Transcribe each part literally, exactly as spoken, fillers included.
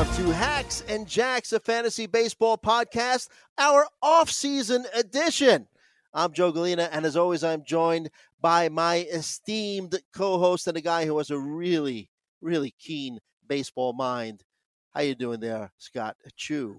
Welcome to Hacks and Jacks, a fantasy baseball podcast, our off-season edition. I'm Joe Galena, and as always, I'm joined by my esteemed co-host and a guy who has a really, really keen baseball mind. How you doing there, Scott Chu?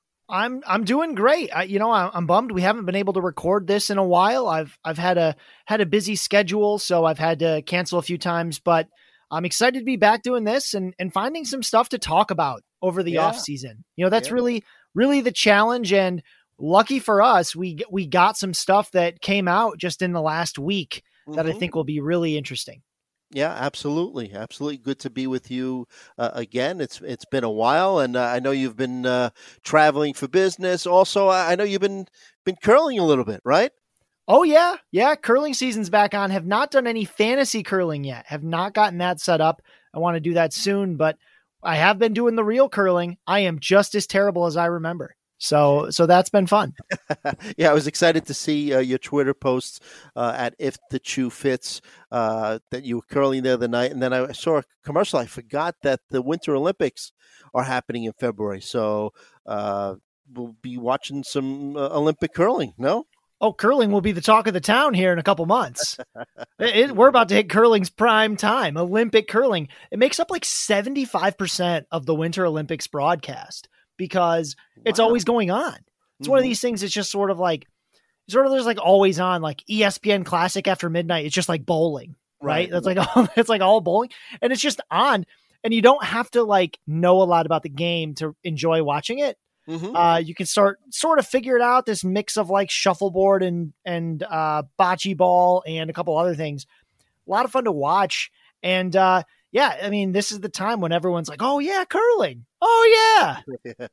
I'm I'm doing great. I, you know, I, I'm bummed we haven't been able to record this in a while. I've I've had a had a busy schedule, so I've had to cancel a few times, but I'm excited to be back doing this and, and finding some stuff to talk about over the Yeah. off season. You know, that's Yeah. really, really the challenge. And lucky for us, we, we got some stuff that came out just in the last week that I Mhm. think will be really interesting. Yeah, absolutely. Absolutely. Good to be with you uh, again. It's It's been a while, and uh, I know you've been uh, traveling for business. Also, I I know you've been been curling a little bit, right? Oh yeah. Yeah. Curling season's back on. Have not done any fantasy curling yet. Have not gotten that set up. I want to do that soon, but I have been doing the real curling. I am just as terrible as I remember. So, so that's been fun. Yeah, I was excited to see uh, your Twitter posts uh, at If the Chew Fits uh, that you were curling the other night. And then I saw a commercial. I forgot that the Winter Olympics are happening in February. So uh, we'll be watching some uh, Olympic curling, no? Oh, curling will be the talk of the town here in a couple months. it, it- we're about to hit curling's prime time, Olympic curling. It makes up like seventy-five percent of the Winter Olympics broadcast because it's Wow. always going on. It's one of Mhm. these things that's just sort of like, sort of there's like always on, like E S P N Classic after midnight. It's just like bowling, right? Right. That's like, all, it's like all bowling and it's just on and you don't have to like know a lot about the game to enjoy watching it. Mhm. Uh, you can start sort of figure it out, this mix of like shuffleboard and, and, uh, bocce ball and a couple other things. A lot of fun to watch. And, uh, yeah, I mean, this is the time when everyone's like, oh yeah, curling. Oh yeah. Yeah.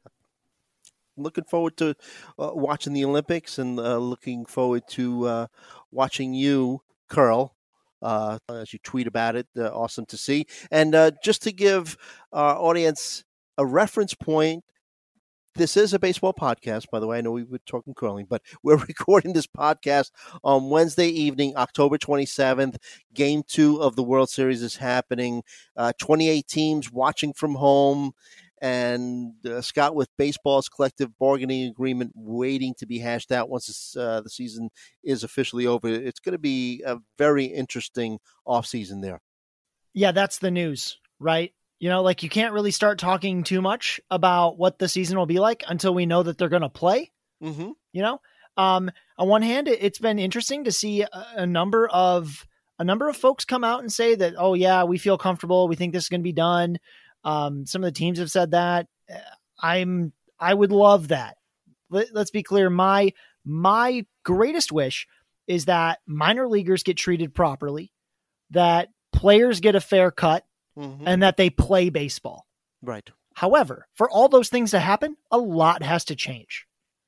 Looking forward to uh, watching the Olympics and uh, looking forward to uh, watching you curl uh, as you tweet about it. Uh, awesome to see. And uh, just to give our audience a reference point, this is a baseball podcast, by the way. I know we were talking curling, but we're recording this podcast on Wednesday evening, October twenty-seventh. Game two of the World Series is happening. Uh, twenty-eight teams watching from home. And uh, Scott, with baseball's collective bargaining agreement waiting to be hashed out once this, uh, the season is officially over, it's going to be a very interesting offseason there. Yeah, that's the news, right? You know, like you can't really start talking too much about what the season will be like until we know that they're going to play. Mm-hmm. You know, um, on one hand, it- it's been interesting to see a, a number of a number of folks come out and say that, oh yeah, we feel comfortable. We think this is going to be done. Um, some of the teams have said that. Uh, I'm I would love that. Let, let's be clear. My my greatest wish is that minor leaguers get treated properly, that players get a fair cut, Mm-hmm. and that they play baseball. Right. However, for all those things to happen, a lot has to change.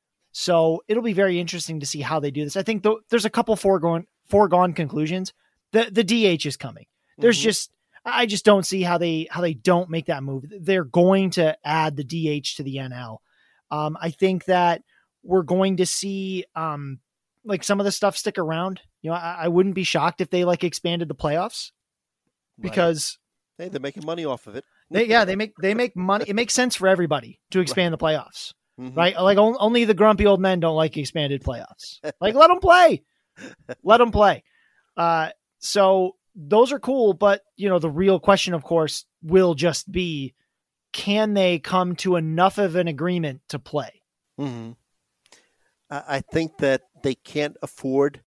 So it'll be very interesting to see how they do this. I think th- there's a couple foregone foregone conclusions. The the D H is coming. There's Mhm. just I just don't see how they how they don't make that move. They're going to add the D H to the N L. Um, I think that we're going to see um, like some of the stuff stick around. You know, I, I wouldn't be shocked if they like expanded the playoffs Right. because Hey, they're making money off of it. they yeah they make they make money. It makes sense for everybody to expand the playoffs. Mhm. Right? Like on, only the grumpy old men don't like expanded playoffs. Like let them play, let them play. Uh, so those are cool, but you know the real question, of course, will just be: can they come to enough of an agreement to play? Mm-hmm. I I think that they can't afford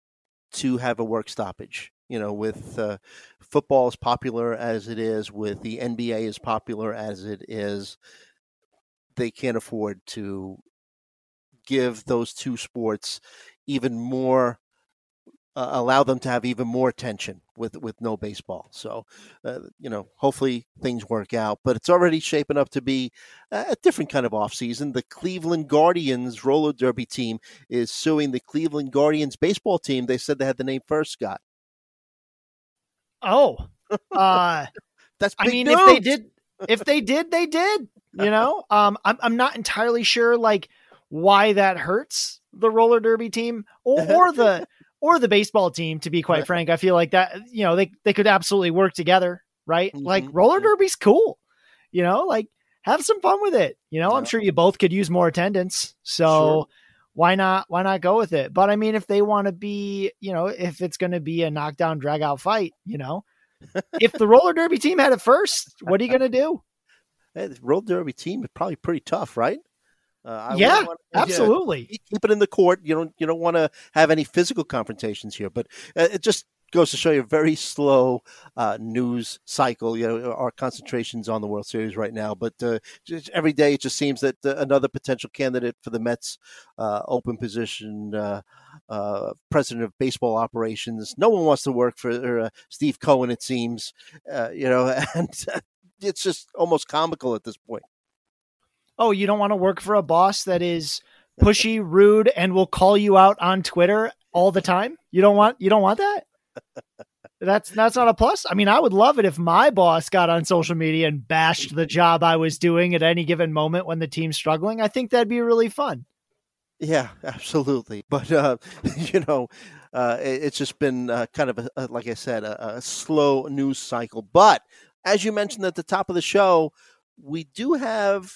to have a work stoppage. You know, with uh, football as popular as it is, with the N B A as popular as it is, they can't afford to give those two sports even more, uh, allow them to have even more attention with, with no baseball. So, uh, you know, hopefully things work out, but it's already shaping up to be a different kind of offseason. The Cleveland Guardians roller derby team is suing the Cleveland Guardians baseball team. They said they had the name first, Scott. Oh, uh, That's big I mean, news. if they did, if they did, they did. You know, um, I'm I'm not entirely sure like why that hurts the roller derby team or, or the or the baseball team. To be quite frank, I feel like that you know they they could absolutely work together, right? Mhm. Like roller derby's cool. You know, like have some fun with it. You know, yeah. I'm sure you both could use more attendance. So sure. why not, why not go with it? But I mean, if they want to be, you know, if it's going to be a knockdown drag out fight, you know, if the roller derby team had it first, what are you going to do? Hey, the roller derby team is probably pretty tough, right? Uh, yeah, wanna, absolutely. Yeah, keep it in the court. You don't, you don't want to have any physical confrontations here, but uh, it just goes to show you a very slow uh, news cycle. You know, our concentration's on the World Series right now, but uh, just every day it just seems that uh, another potential candidate for the Mets uh, open position, uh, uh, president of baseball operations. No one wants to work for uh, Steve Cohen, it seems. Uh, you know, and it's just almost comical at this point. Oh, you don't want to work for a boss that is pushy, rude, and will call you out on Twitter all the time? You don't want, you don't want that? That's, that's not a plus. I mean, I would love it if my boss got on social media and bashed the job I was doing at any given moment when the team's struggling. I think that'd be really fun. Yeah, absolutely. But, uh, you know, uh, it, it's just been uh, kind of, a, a, like I said, a, a slow news cycle. But as you mentioned at the top of the show, we do have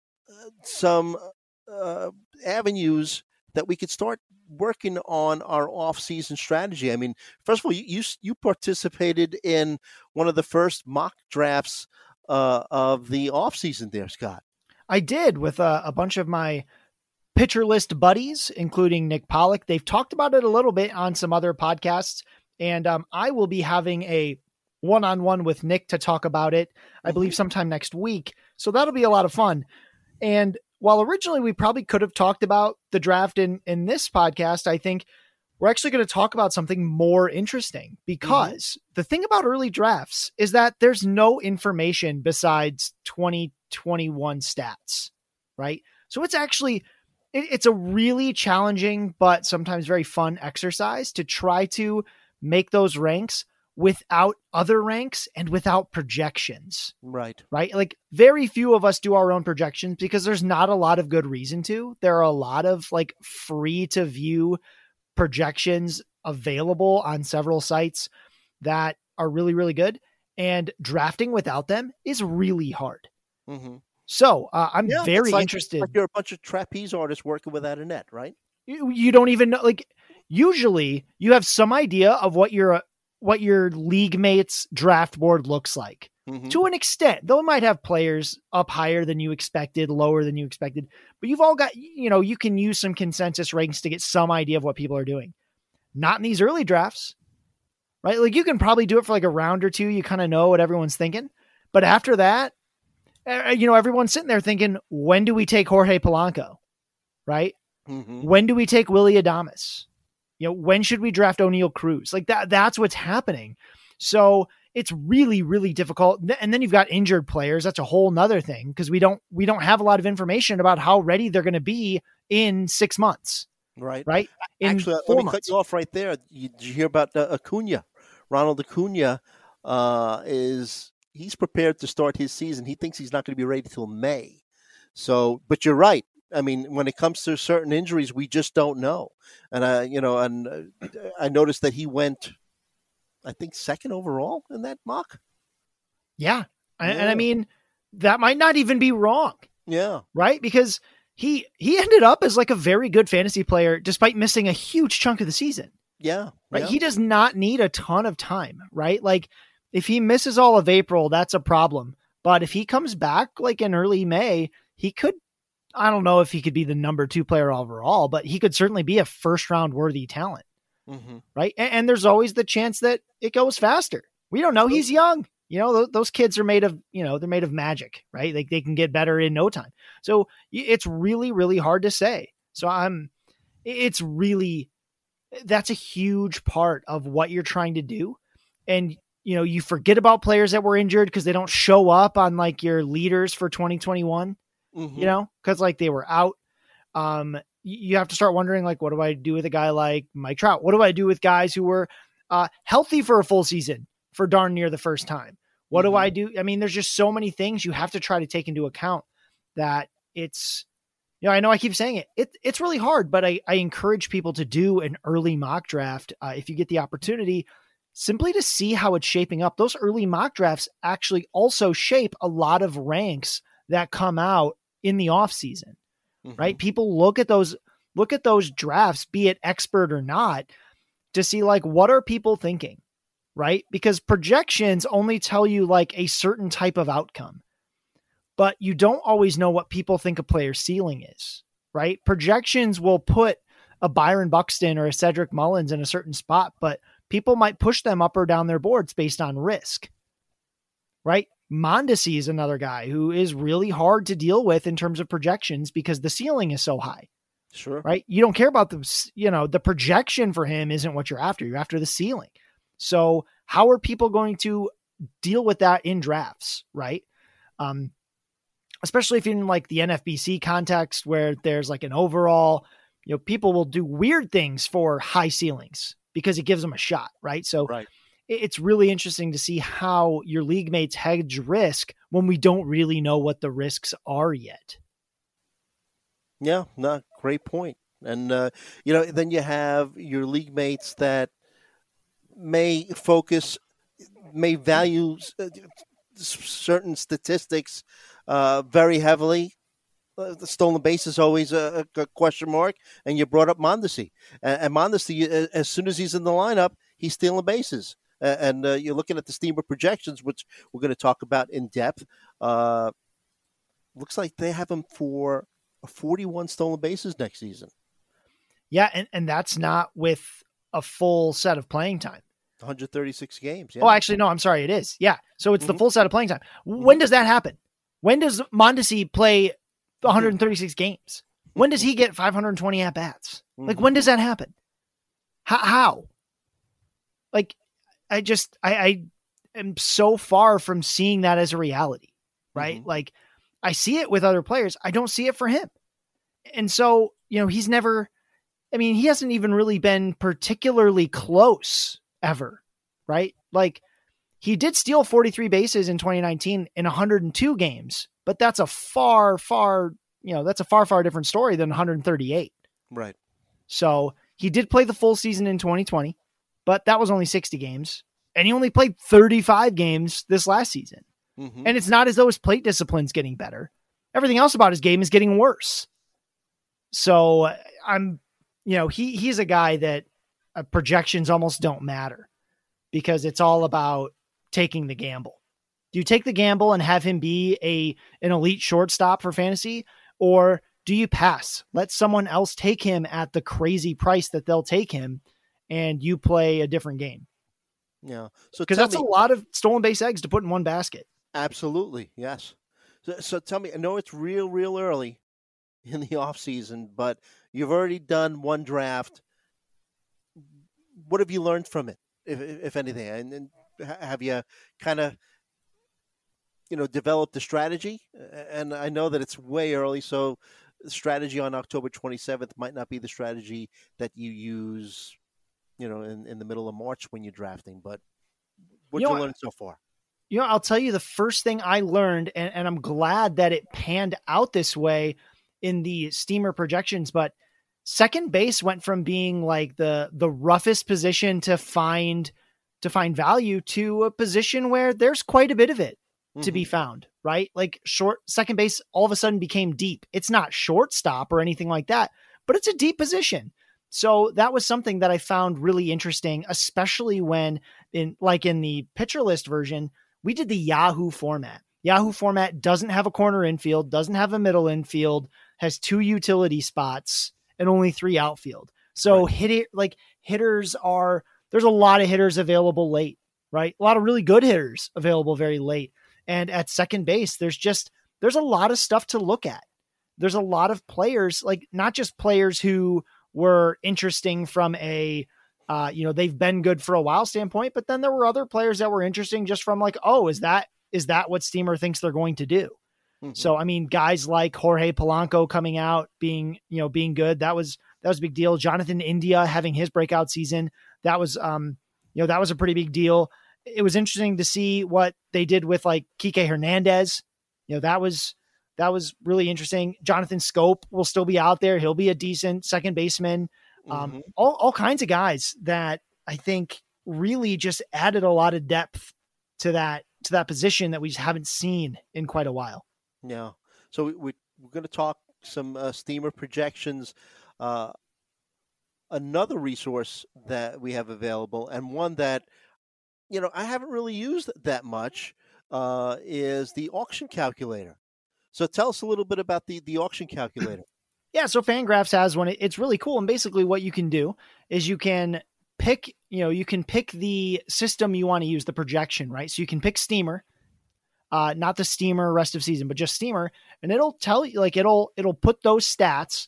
some uh, avenues that we could start working on our off-season strategy. I mean, first of all, you you, you participated in one of the first mock drafts uh, of the off-season there, Scott. I did, with a, a bunch of my pitcher list buddies, including Nick Pollock. They've talked about it a little bit on some other podcasts, and um, I will be having a one-on-one with Nick to talk about it, I believe sometime next week. So that'll be a lot of fun. And while originally we probably could have talked about the draft in, in this podcast, I think we're actually going to talk about something more interesting, because mm-hmm. the thing about early drafts is that there's no information besides twenty twenty-one stats, right? So it's actually, it, it's a really challenging, but sometimes very fun exercise to try to make those ranks without other ranks and without projections. Right. Right. Like, very few of us do our own projections because there's not a lot of good reason to. There are a lot of like free to view projections available on several sites that are really, really good. And drafting without them is really hard. Mm-hmm. So uh, I'm yeah, very like, interested. Like you're a bunch of trapeze artists working without a net, right? You, you don't even know, like, usually you have some idea of what your what your league mates draft board looks like mm-hmm. to an extent. Though it might have players up higher than you expected, lower than you expected, but you've all got, you know, you can use some consensus ranks to get some idea of what people are doing. Not in these early drafts, right? Like, you can probably do it for like a round or two. You kind of know what everyone's thinking, but after that, you know, everyone's sitting there thinking, when do we take Jorge Polanco? Right? Mm-hmm. When do we take Willy Adames? You know, when should we draft O'Neal Cruz? Like that, that's what's happening. So it's really, really difficult. And then you've got injured players. That's a whole nother thing, because we don't, we don't have a lot of information about how ready they're going to be in six months. Right. Right. In Actually, let me months. cut you off right there. You, did you hear about uh, Acuna? Ronald Acuna uh, is, he's prepared to start his season. He thinks he's not going to be ready till May. So, but you're right. I mean, when it comes to certain injuries, we just don't know. And I, you know, and uh, I noticed that he went, I think, second overall in that mock. Yeah. yeah. And I mean, that might not even be wrong. Yeah. Right. Because he, he ended up as like a very good fantasy player, despite missing a huge chunk of the season. Yeah. Right. Yeah. He does not need a ton of time, right? Like, if he misses all of April, that's a problem. But if he comes back like in early May, he could, I don't know if he could be the number two player overall, but he could certainly be a first round worthy talent. Mm-hmm. Right. And, and there's always the chance that it goes faster. We don't know. He's young. You know, th- those kids are made of, you know, they're made of magic, right? Like, they can get better in no time. So it's really, really hard to say. So I'm, it's really, that's a huge part of what you're trying to do. And, you know, you forget about players that were injured because they don't show up on like your leaders for twenty twenty-one. Mm-hmm. You know, because like they were out. Um, you have to start wondering, like, what do I do with a guy like Mike Trout? What do I do with guys who were uh, healthy for a full season for darn near the first time? What mm-hmm. do I do? I mean, there's just so many things you have to try to take into account that it's, you know, I know I keep saying it, it it's really hard, but I, I encourage people to do an early mock draft uh, if you get the opportunity, simply to see how it's shaping up. Those early mock drafts actually also shape a lot of ranks that come out in the off season, Mm-hmm. right? People look at those, look at those drafts, be it expert or not, to see like, what are people thinking, right? Because projections only tell you like a certain type of outcome, but you don't always know what people think a player's ceiling is, right? Projections will put a Byron Buxton or a Cedric Mullins in a certain spot, but people might push them up or down their boards based on risk, right? Mondesi is another guy who is really hard to deal with in terms of projections because the ceiling is so high. Sure. Right. You don't care about the, you know, the projection for him isn't what you're after. You're after the ceiling. So how are people going to deal with that in drafts? Right. Um, especially if you're in like the N F B C context where there's like an overall, you know, people will do weird things for high ceilings because it gives them a shot. Right. So right. It's really interesting to see how your league mates hedge risk when we don't really know what the risks are yet. Yeah, no, great point. And, uh, you know, then you have your league mates that may focus, may value uh, certain statistics uh, very heavily. Uh, the stolen base is always a, a question mark. And you brought up Mondesi. And, and Mondesi, as soon as he's in the lineup, he's stealing bases. Uh, and uh, you're looking at the Steamer projections, which we're going to talk about in depth. Uh, looks like they have him for forty-one stolen bases next season. Yeah, and, and that's not with a full set of playing time. one hundred thirty-six games. Yeah. Oh, actually, no, I'm sorry. It is. Yeah. So it's mm-hmm. the full set of playing time. When mm-hmm. does that happen? When does Mondesi play one hundred thirty-six games? When does he get five hundred twenty at-bats? Mm-hmm. Like, when does that happen? How? how? Like, I just, I, I am so far from seeing that as a reality, right? Mm-hmm. Like, I see it with other players. I don't see it for him. And so, you know, he's never, I mean, he hasn't even really been particularly close ever, right? Like, he did steal forty-three bases in twenty nineteen in one hundred two games, but that's a far, far, you know, that's a far, far different story than one hundred thirty-eight. Right. So he did play the full season in twenty twenty, but that was only sixty games. And he only played thirty-five games this last season. Mm-hmm. And it's not as though his plate discipline's getting better. Everything else about his game is getting worse. So I'm, you know, he he's a guy that uh, projections almost don't matter because it's all about taking the gamble. Do you take the gamble and have him be a an elite shortstop for fantasy, or do you pass? Let someone else take him at the crazy price that they'll take him, and you play a different game. Yeah, so because that's me, a lot of stolen base eggs to put in one basket. Absolutely, yes. So, so tell me, I know it's real, real early in the off season, but you've already done one draft. What have you learned from it, if if anything? And, and have you kind of, you know, developed a strategy? And I know that it's way early, so strategy on October twenty-seventh might not be the strategy that you use, you know, in, in the middle of March when you're drafting. But what did you, know, you learn so far? You know, I'll tell you the first thing I learned, and, and I'm glad that it panned out this way in the Steamer projections, but second base went from being like the the roughest position to find to find value to a position where there's quite a bit of it mm-hmm. to be found, right? Like short second base all of a sudden became deep. It's not shortstop or anything like that, but it's a deep position. So that was something that I found really interesting, especially when in like in the pitcher list version, we did the Yahoo format. Yahoo format doesn't have a corner infield, doesn't have a middle infield, has two utility spots and only three outfield. So right. hit it like hitters are, there's a lot of hitters available late, right? A lot of really good hitters available very late. And at second base, there's just, there's a lot of stuff to look at. There's a lot of players, like not just players who were interesting from a, uh, you know, they've been good for a while standpoint, but then there were other players that were interesting just from like, oh, is that, is that what Steamer thinks they're going to do? Mm-hmm. So, I mean, guys like Jorge Polanco coming out, being, you know, being good. That was, that was a big deal. Jonathan India having his breakout season. That was, um, you know, that was a pretty big deal. It was interesting to see what they did with like Kike Hernandez. You know, that was, that was really interesting. Jonathan Scope will still be out there. He'll be a decent second baseman. Um, mm-hmm. all, all kinds of guys that I think really just added a lot of depth to that, to that position that we just haven't seen in quite a while. Yeah. So we, we, we're going to talk some uh, steamer projections. Uh, another resource that we have available, and one that, you know, I haven't really used that much, uh, is the auction calculator. So tell us a little bit about the, the auction calculator. Yeah, so Fangraphs has one. It's really cool. And basically what you can do is you can pick, you know, you can pick the system you want to use, the projection, right? So you can pick Steamer, uh, not the Steamer rest of season, but just Steamer. And it'll tell you, like, it'll, it'll put those stats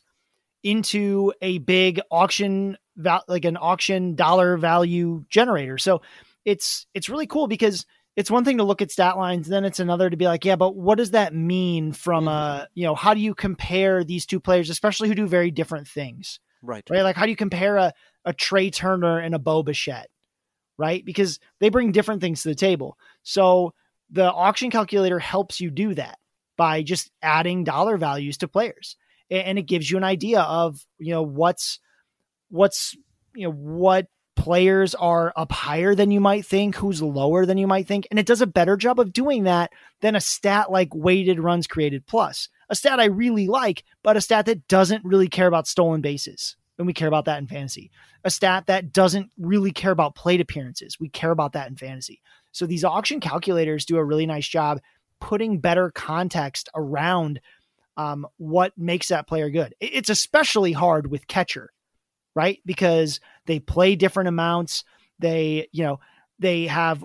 into a big auction, val- like an auction dollar value generator. So it's, it's really cool because it's one thing to look at stat lines. Then it's another to be like, yeah, but what does that mean from mm-hmm. a, you know, how do you compare these two players, especially who do very different things? Right. Right. Like, how do you compare a, a Trey Turner and a Bo Bichette? Right. Because they bring different things to the table. So the auction calculator helps you do that by just adding dollar values to players. And it gives you an idea of, you know, what's, what's, you know, what players are up higher than you might think, who's lower than you might think. And it does a better job of doing that than a stat like weighted runs created plus, a stat I really like, but a stat that doesn't really care about stolen bases. And we care about that in fantasy. A stat that doesn't really care about plate appearances. We care about that in fantasy. So these auction calculators do a really nice job putting better context around um, what makes that player good. It's especially hard with catcher, right? Because they play different amounts. They, you know, they have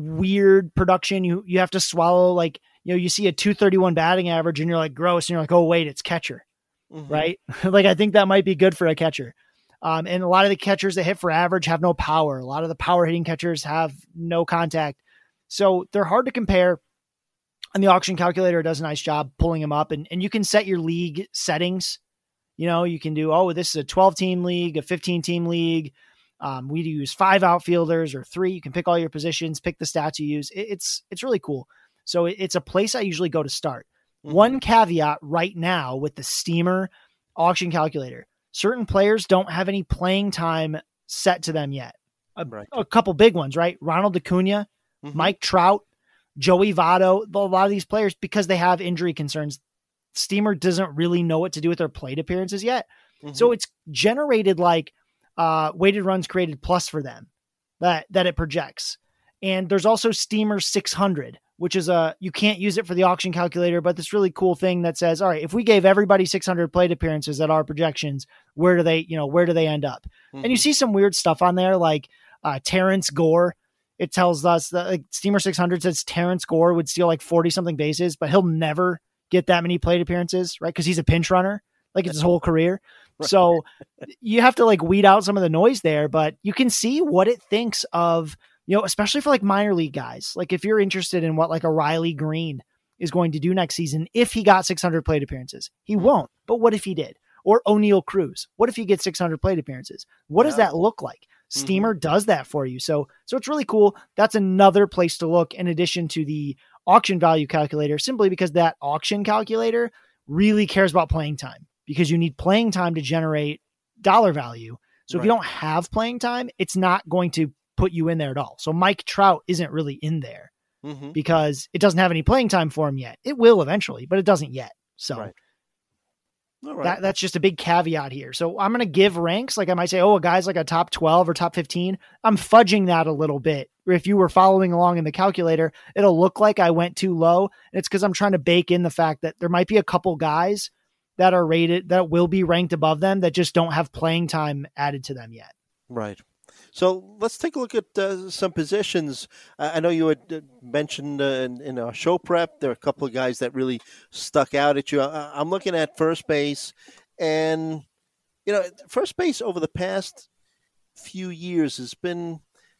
weird production. You, you have to swallow, like, you know, you see a two thirty-one batting average and you're like, gross. And you're like, oh wait, it's catcher. Mm-hmm. Right. Like, I think that might be good for a catcher. Um, and a lot of the catchers that hit for average have no power. A lot of the power hitting catchers have no contact. So they're hard to compare. And the auction calculator does a nice job pulling them up, and, and you can set your league settings. You know, you can do, oh, this is a twelve team league, a fifteen team league. Um, we use five outfielders or three. You can pick all your positions, pick the stats you use. It, it's, it's really cool. So it, it's a place I usually go to start. Mm-hmm. One caveat right now with the Steamer auction calculator, certain players don't have any playing time set to them yet. A, right. a couple big ones, right? Ronald Acuna, mm-hmm. Mike Trout, Joey Votto, a lot of these players, because they have injury concerns, Steamer doesn't really know what to do with their plate appearances yet. Mm-hmm. So it's generated like uh, weighted runs created plus for them that, that it projects. And there's also Steamer six hundred, which is a, you can't use it for the auction calculator, but this really cool thing that says, all right, if we gave everybody six hundred plate appearances at our projections, where do they, you know, where do they end up? Mm-hmm. And you see some weird stuff on there, like uh, Terrence Gore. It tells us that like Steamer six hundred says Terrence Gore would steal like forty something bases, but he'll never get that many plate appearances, right? Because he's a pinch runner, like it's his whole career. Right. So you have to like weed out some of the noise there, but you can see what it thinks of, you know, especially for like minor league guys. Like if you're interested in what like a Riley Green is going to do next season, if he got six hundred plate appearances, he won't. But what if he did? Or O'Neal Cruz, what if he gets six hundred plate appearances? What yeah. does that look like? Steamer mm-hmm. does that for you. So, so it's really cool. That's another place to look in addition to the auction value calculator, simply because that auction calculator really cares about playing time, because you need playing time to generate dollar value. So right. if you don't have playing time, it's not going to put you in there at all. So Mike Trout isn't really in there mm-hmm. because it doesn't have any playing time for him yet. It will eventually, but it doesn't yet. So right. All right. That, that's just a big caveat here. So I'm going to give ranks. Like I might say, oh, a guy's like a top twelve or top fifteen. I'm fudging that a little bit. If you were following along in the calculator, it'll look like I went too low. And it's because I'm trying to bake in the fact that there might be a couple guys that are rated, that will be ranked above them, that just don't have playing time added to them yet. Right. So let's take a look at uh, some positions. Uh, I know you had uh, mentioned uh, in, in our show prep, there are a couple of guys that really stuck out at you. I, I'm looking at first base, and, you know, first base over the past few years has been,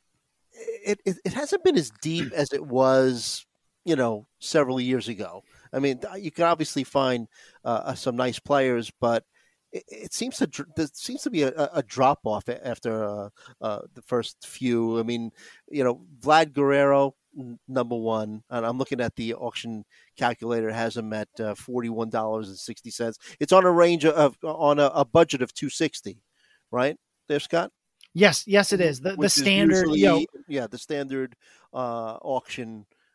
it, it, it hasn't been as deep as it was, you know, several years ago. I mean, you can obviously find uh, some nice players, but It, it seems to there seems to be a, a drop off after uh, uh, the first few. I mean, you know, Vlad Guerrero, number one, and I'm looking at the auction calculator, has him at uh, forty-one dollars and sixty cents. It's on a range of on a, a budget of two sixty, right there, Scott? Yes, yes, it is the the standard. Usually, you know, yeah, the standard uh, auction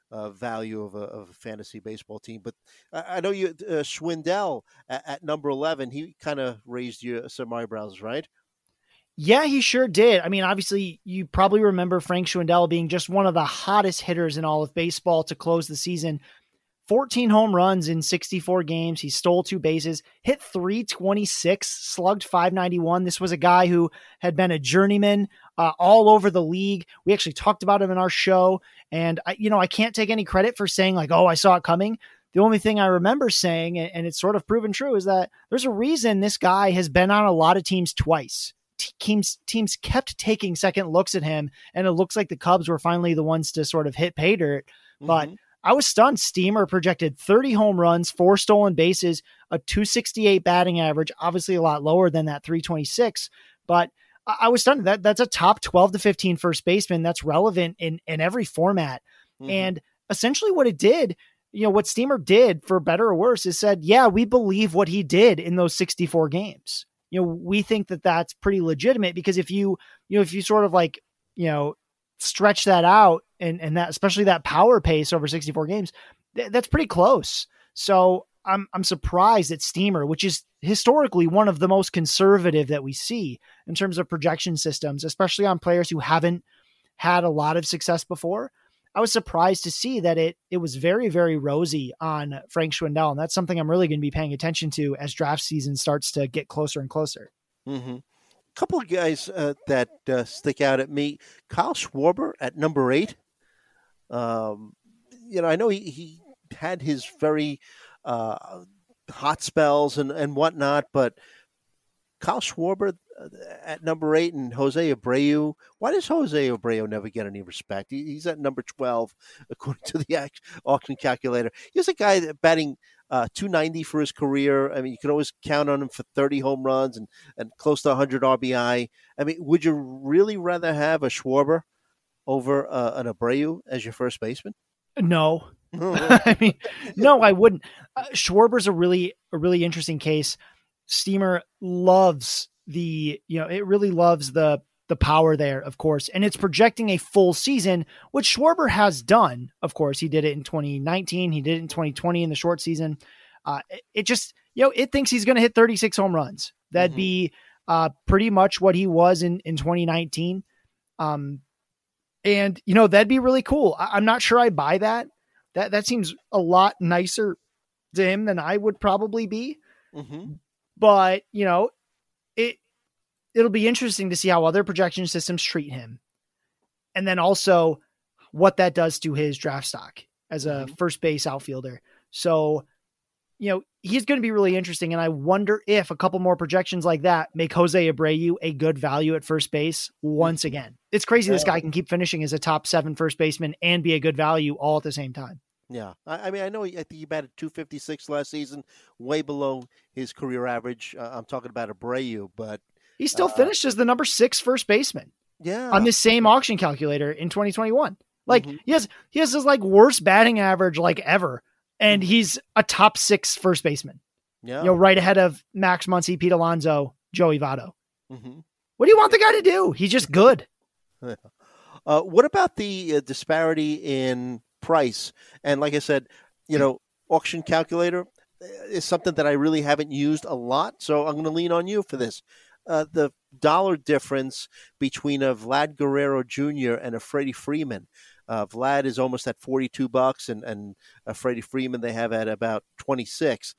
uh, value of a, of a fantasy baseball team. But I, I know you, uh, Schwindel at, at number eleven, he kind of raised your some eyebrows, right? Yeah, he sure did. I mean, obviously, you probably remember Frank Schwindel being just one of the hottest hitters in all of baseball to close the season. fourteen home runs in sixty-four games. He stole two bases, hit three twenty-six, slugged five ninety-one. This was a guy who had been a journeyman uh, all over the league. We actually talked about him in our show. And, I, you know, I can't take any credit for saying like, oh, I saw it coming. The only thing I remember saying, and it's sort of proven true, is that there's a reason this guy has been on a lot of teams twice. Teams teams kept taking second looks at him, and it looks like the Cubs were finally the ones to sort of hit pay dirt. But mm-hmm. I was stunned. Steamer projected thirty home runs, four stolen bases, a two sixty-eight batting average, obviously a lot lower than that three twenty-six. But I was stunned. That that's a top twelve to fifteen first baseman that's relevant in, in every format. Mm-hmm. And essentially what it did, you know, what Steamer did, for better or worse, is said, yeah, we believe what he did in those sixty-four games. You know, we think that that's pretty legitimate, because if you, you know, if you sort of like, you know, stretch that out and, and that, especially that power pace over sixty-four games, th- that's pretty close. So I'm, I'm surprised that Steamer, which is historically one of the most conservative that we see in terms of projection systems, especially on players who haven't had a lot of success before, I was surprised to see that it it was very, very rosy on Frank Schwindel. And that's something I'm really going to be paying attention to as draft season starts to get closer and closer. Mm-hmm. A couple of guys uh, that uh, stick out at me. Kyle Schwarber at number eight. Um, you know, I know he, he had his very uh, hot spells and, and whatnot, but Kyle Schwarber at number eight and Jose Abreu. Why does Jose Abreu never get any respect? He, he's at number twelve, according to the auction calculator. He's a guy that batting uh, two ninety for his career. I mean, you can always count on him for thirty home runs and, and close to one hundred R B I. I mean, would you really rather have a Schwarber over uh, an Abreu as your first baseman? No. I mean, no, I wouldn't. Uh, Schwarber's a really, a really interesting case. Steamer loves the, you know, it really loves the, the power there, of course, and it's projecting a full season, which Schwarber has done. Of course, he did it in twenty nineteen. He did it in twenty twenty in the short season. Uh, it, it just, you know, it thinks he's going to hit thirty-six home runs. That'd mm-hmm. be uh, pretty much what he was in, in twenty nineteen. Um, and, you know, that'd be really cool. I, I'm not sure I buy that. That, that seems a lot nicer to him than I would probably be. Mm-hmm. But, you know, it, it'll be interesting to see how other projection systems treat him. And then also what that does to his draft stock as a mm-hmm. first base outfielder. So, you know, he's going to be really interesting. And I wonder if a couple more projections like that make Jose Abreu a good value at first base once again. It's crazy. This guy can keep finishing as a top seven first baseman and be a good value all at the same time. Yeah. I, I mean, I know he, I think he batted two fifty-six last season, way below his career average. Uh, I'm talking about Abreu, but he still uh, finished as the number six first baseman. Yeah. On this same auction calculator in twenty twenty-one. Like mm-hmm. he has, he has his like worst batting average like ever. And he's a top six first baseman. Yeah. You know, right ahead of Max Muncy, Pete Alonso, Joey Votto. Mm-hmm. What do you want the guy to do? He's just good. Uh, what about the uh, disparity in price? And like I said, you know, auction calculator is something that I really haven't used a lot. So I'm going to lean on you for this. Uh, the dollar difference between a Vlad Guerrero Junior and a Freddie Freeman. Uh, Vlad is almost at forty-two bucks, and and uh, Freddie Freeman they have at about twenty-six.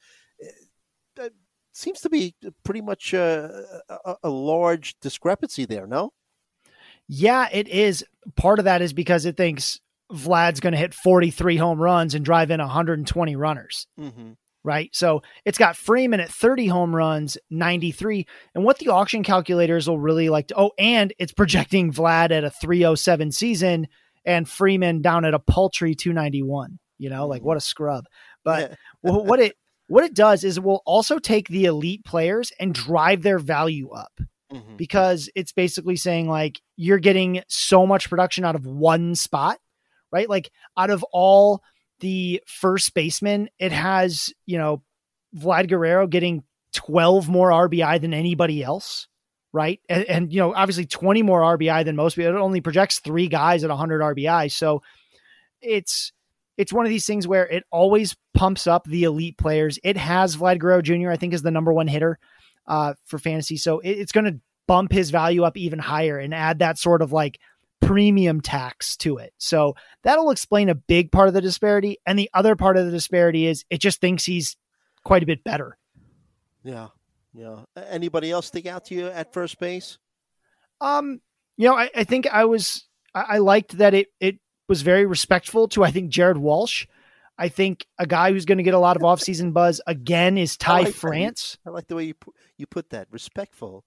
That seems to be pretty much uh, a, a large discrepancy there. No. Yeah, it is. Part of that is because it thinks Vlad's going to hit forty-three home runs and drive in one hundred twenty runners. Mm-hmm. Right. So it's got Freeman at thirty home runs, ninety-three. And what the auction calculators will really like to, oh, and it's projecting Vlad at a three oh seven season and Freeman down at a paltry two ninety-one, you know, like what a scrub. But what it, what it does is it will also take the elite players and drive their value up mm-hmm. because it's basically saying like, you're getting so much production out of one spot, right? Like out of all the first baseman, it has, you know, Vlad Guerrero getting twelve more R B I than anybody else. Right. And, and, you know, obviously twenty more R B I than most people. It only projects three guys at one hundred R B I. So it's, it's one of these things where it always pumps up the elite players. It has Vlad Guerrero Junior, I think, is the number one hitter uh, for fantasy. So it, it's going to bump his value up even higher and add that sort of like premium tax to it. So that'll explain a big part of the disparity. And the other part of the disparity is it just thinks he's quite a bit better. Yeah. Yeah. Anybody else stick out to you at first base? Um, you know, I, I think I was, I, I liked that it, it was very respectful to, I think, Jared Walsh. I think a guy who's going to get a lot of offseason buzz again is Ty I like France. I like the way you put, you put that, respectful.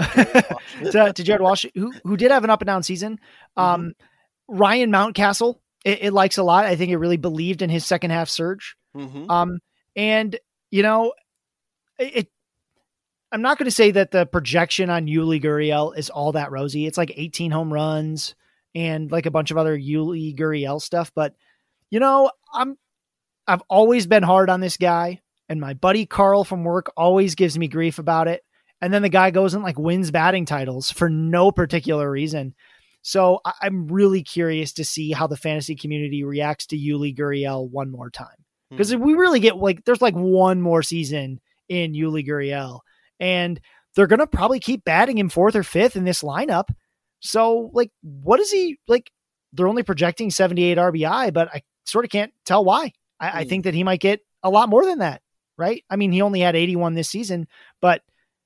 to, to Jared Walsh, who, who did have an up and down season. Um, mm-hmm. Ryan Mountcastle, it, it likes a lot. I think it really believed in his second half surge. Mm-hmm. Um, and you know, it, it I'm not going to say that the projection on Yuli Gurriel is all that rosy. It's like eighteen home runs and like a bunch of other Yuli Gurriel stuff. But you know, I'm, I've always been hard on this guy, and my buddy Carl from work always gives me grief about it. And then the guy goes and like wins batting titles for no particular reason. So I- I'm really curious to see how the fantasy community reacts to Yuli Gurriel one more time. Because hmm. if we really get like, there's like one more season in Yuli Gurriel, and they're going to probably keep batting him fourth or fifth in this lineup. So like, what is he like? They're only projecting seventy-eight R B I, but I sort of can't tell why. I, hmm. I think that he might get a lot more than that. Right. I mean, he only had eighty-one this season, but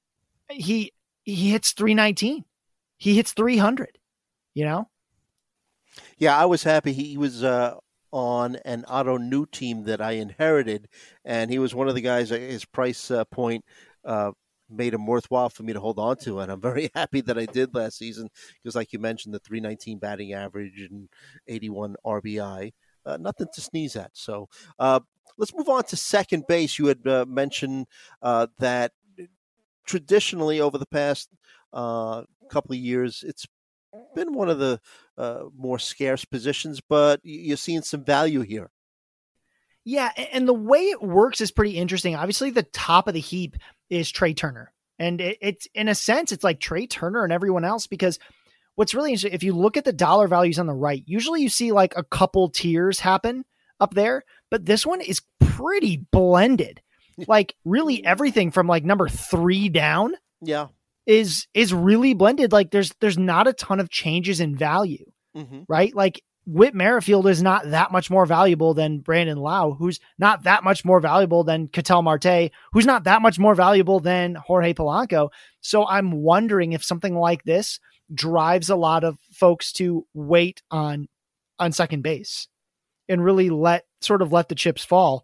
he, he hits three nineteen. He hits three hundred, you know? Yeah. I was happy he was uh, on an Otto New team that I inherited. And he was one of the guys, his price uh, point uh, made him worthwhile for me to hold on to. And I'm very happy that I did last season because like you mentioned, the three nineteen batting average and eighty-one R B I, uh, nothing to sneeze at. So uh, let's move on to second base. You had uh, mentioned uh, that traditionally over the past uh, couple of years, it's been one of the uh, more scarce positions, but you're seeing some value here. Yeah, and the way it works is pretty interesting. Obviously, the top of the heap is Trey Turner. And it, it's, in a sense, it's like Trey Turner and everyone else, because what's really interesting, if you look at the dollar values on the right, usually you see like a couple tiers happen up there, but this one is pretty blended. Like really everything from like number three down yeah, is, is really blended. Like there's, there's not a ton of changes in value, mm-hmm. right? Like Whit Merrifield is not that much more valuable than Brandon Lau, who's not that much more valuable than Ketel Marte, who's not that much more valuable than Jorge Polanco. So I'm wondering if something like this drives a lot of folks to wait on, on second base and really let sort of let the chips fall.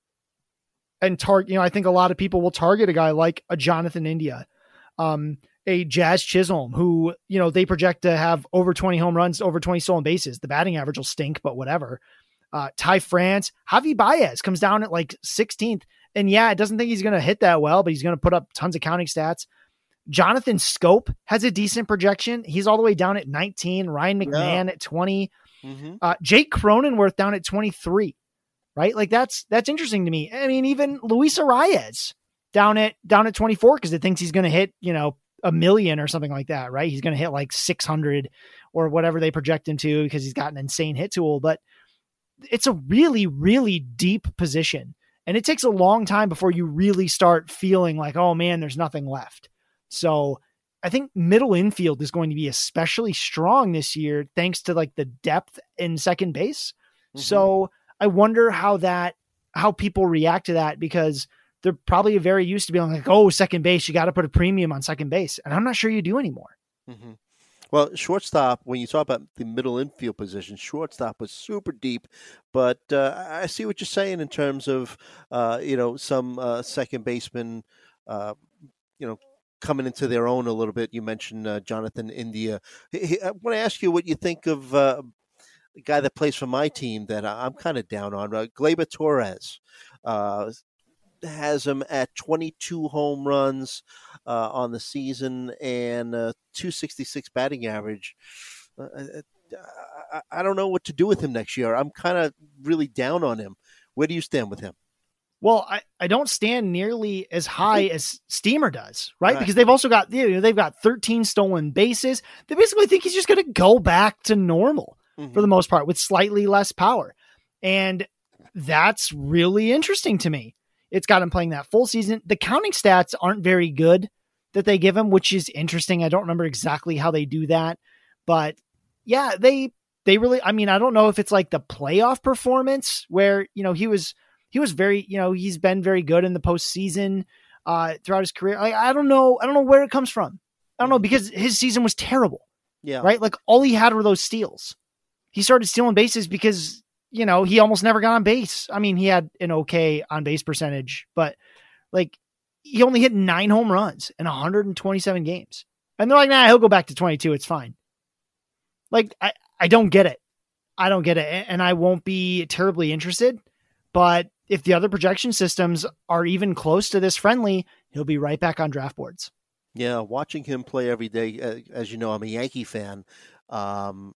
And target, you know, I think a lot of people will target a guy like a Jonathan India, um, a Jazz Chisholm, who, you know, they project to have over twenty home runs, over twenty stolen bases. The batting average will stink, but whatever. Uh, Ty France, Javi Baez comes down at like sixteenth. And yeah, it doesn't think he's going to hit that well, but he's going to put up tons of counting stats. Jonathan Scope has a decent projection. He's all the way down at nineteen. Ryan McMahon yeah. at twenty. Mm-hmm. Uh, Jake Cronenworth down at twenty-three. Right? Like that's, that's interesting to me. I mean, even Luis Arias down at, down at twenty-four, cause it thinks he's going to hit, you know, a million or something like that, right? He's going to hit like six hundred or whatever they project him to because he's got an insane hit tool, but it's a really, really deep position. And it takes a long time before you really start feeling like, oh man, there's nothing left. So I think middle infield is going to be especially strong this year, thanks to like the depth in second base. Mm-hmm. So I wonder how that, how people react to that, because they're probably very used to being like, oh, second base, you got to put a premium on second base. And I'm not sure you do anymore. Mm-hmm. Well, shortstop, when you talk about the middle infield position, shortstop was super deep, but uh, I see what you're saying in terms of, uh, you know, some uh, second basemen, uh, you know, coming into their own a little bit. You mentioned uh, Jonathan India. I want to ask you what you think of uh, the guy that plays for my team that I'm kind of down on, uh, Gleyber Torres. Uh, has him at twenty-two home runs uh, on the season and uh, two sixty-six batting average. Uh, I, I don't know what to do with him next year. I'm kind of really down on him. Where do you stand with him? Well, I, I don't stand nearly as high as Steamer does, right? right? Because they've also got, you know, they've got thirteen stolen bases. They basically think he's just going to go back to normal mm-hmm. for the most part with slightly less power. And that's really interesting to me. It's got him playing that full season. The counting stats aren't very good that they give him, which is interesting. I don't remember exactly how they do that, but yeah, they, they really, I mean, I don't know if it's like the playoff performance where, you know, he was, he was very, you know, he's been very good in the postseason uh, throughout his career. Like, I don't know. I don't know where it comes from. I don't know, because his season was terrible. Yeah. Right. Like all he had were those steals. He started stealing bases because, you know, he almost never got on base. I mean, he had an okay on base percentage, but like he only hit nine home runs in one hundred twenty-seven games. And they're like, nah, he'll go back to twenty-two. It's fine. Like, I, I don't get it. I don't get it. And I won't be terribly interested, but if the other projection systems are even close to this friendly, he'll be right back on draft boards. Yeah. Watching him play every day, as you know, I'm a Yankee fan. Um,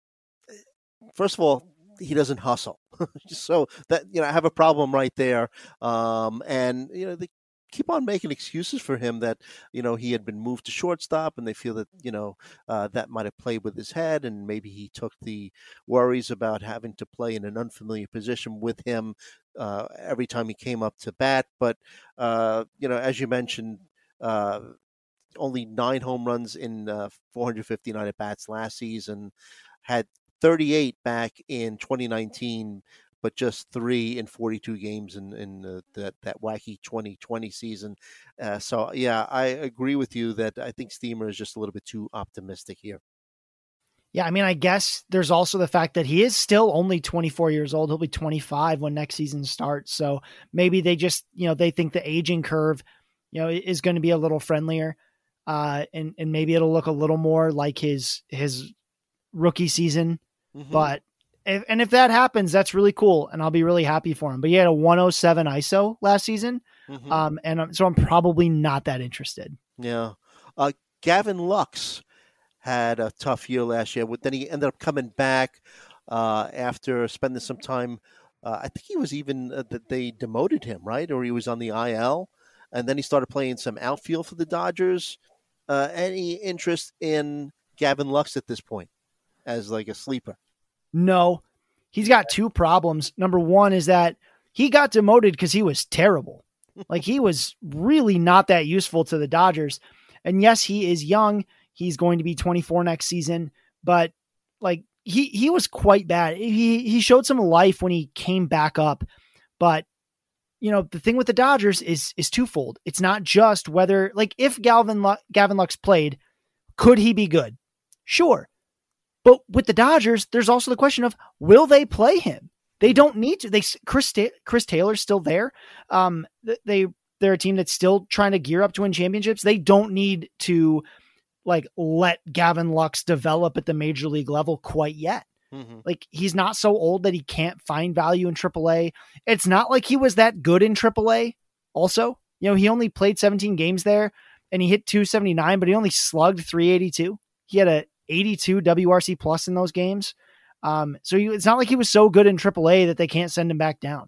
first of all, he doesn't hustle. So that, you know, I have a problem right there. Um, and, you know, they keep on making excuses for him that, you know, he had been moved to shortstop and they feel that, you know, uh, that might have played with his head and maybe he took the worries about having to play in an unfamiliar position with him uh, every time he came up to bat. But, uh, you know, as you mentioned, uh, only nine home runs in uh, four hundred fifty-nine at bats last season, had thirty-eight back in twenty nineteen, but just three in forty-two games in, in uh, that, that wacky twenty twenty season. Uh, so, yeah, I agree with you that I think Steamer is just a little bit too optimistic here. Yeah, I mean, I guess there's also the fact that he is still only twenty-four years old. He'll be twenty-five when next season starts. So maybe they just, you know, they think the aging curve, you know, is going to be a little friendlier. Uh, and, and maybe it'll look a little more like his, his rookie season. Mm-hmm. But, if, and if that happens, that's really cool. And I'll be really happy for him. But he had a one oh seven I S O last season. Mm-hmm. Um, and so I'm probably not that interested. Yeah. Uh, Gavin Lux had a tough year last year. Then he ended up coming back uh, after spending some time. Uh, I think he was even uh, that they demoted him, right? Or he was on the I L. And then he started playing some outfield for the Dodgers. Uh, any interest in Gavin Lux at this point as like a sleeper? No, he's got two problems. Number one is that he got demoted because he was terrible. Like he was really not that useful to the Dodgers. And yes, he is young. He's going to be twenty-four next season, but like he, he was quite bad. He, he showed some life when he came back up, but you know, the thing with the Dodgers is, is twofold. It's not just whether, like, if Galvin, Lu- Gavin Lux played, could he be good? Sure. But with the Dodgers, there's also the question of, will they play him? They don't need to. They Chris, Chris Taylor's still there. Um, they, they're a team that's still trying to gear up to win championships. They don't need to like let Gavin Lux develop at the major league level quite yet. Mm-hmm. Like he's not so old that he can't find value in triple A. It's not like he was that good in triple A also. You know, he only played seventeen games there and he hit two seventy-nine, but he only slugged three eighty-two. He had a eighty-two W R C plus in those games. Um, so he, it's not like he was so good in triple A that they can't send him back down.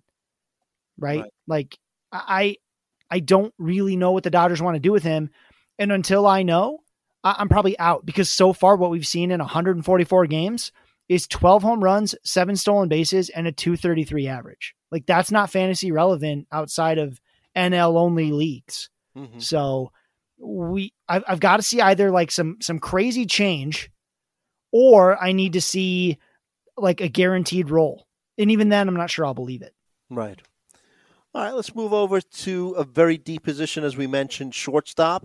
Right? right. Like I, I don't really know what the Dodgers want to do with him. And until I know, I, I'm probably out because so far what we've seen in one hundred forty-four games is twelve home runs, seven stolen bases, and a two thirty-three average. Like that's not fantasy relevant outside of N L only leagues. Mm-hmm. So we, I've, I've got to see either like some, some crazy change or I need to see like a guaranteed role. And even then I'm not sure I'll believe it. Right. All right, let's move over to a very deep position, as we mentioned, shortstop.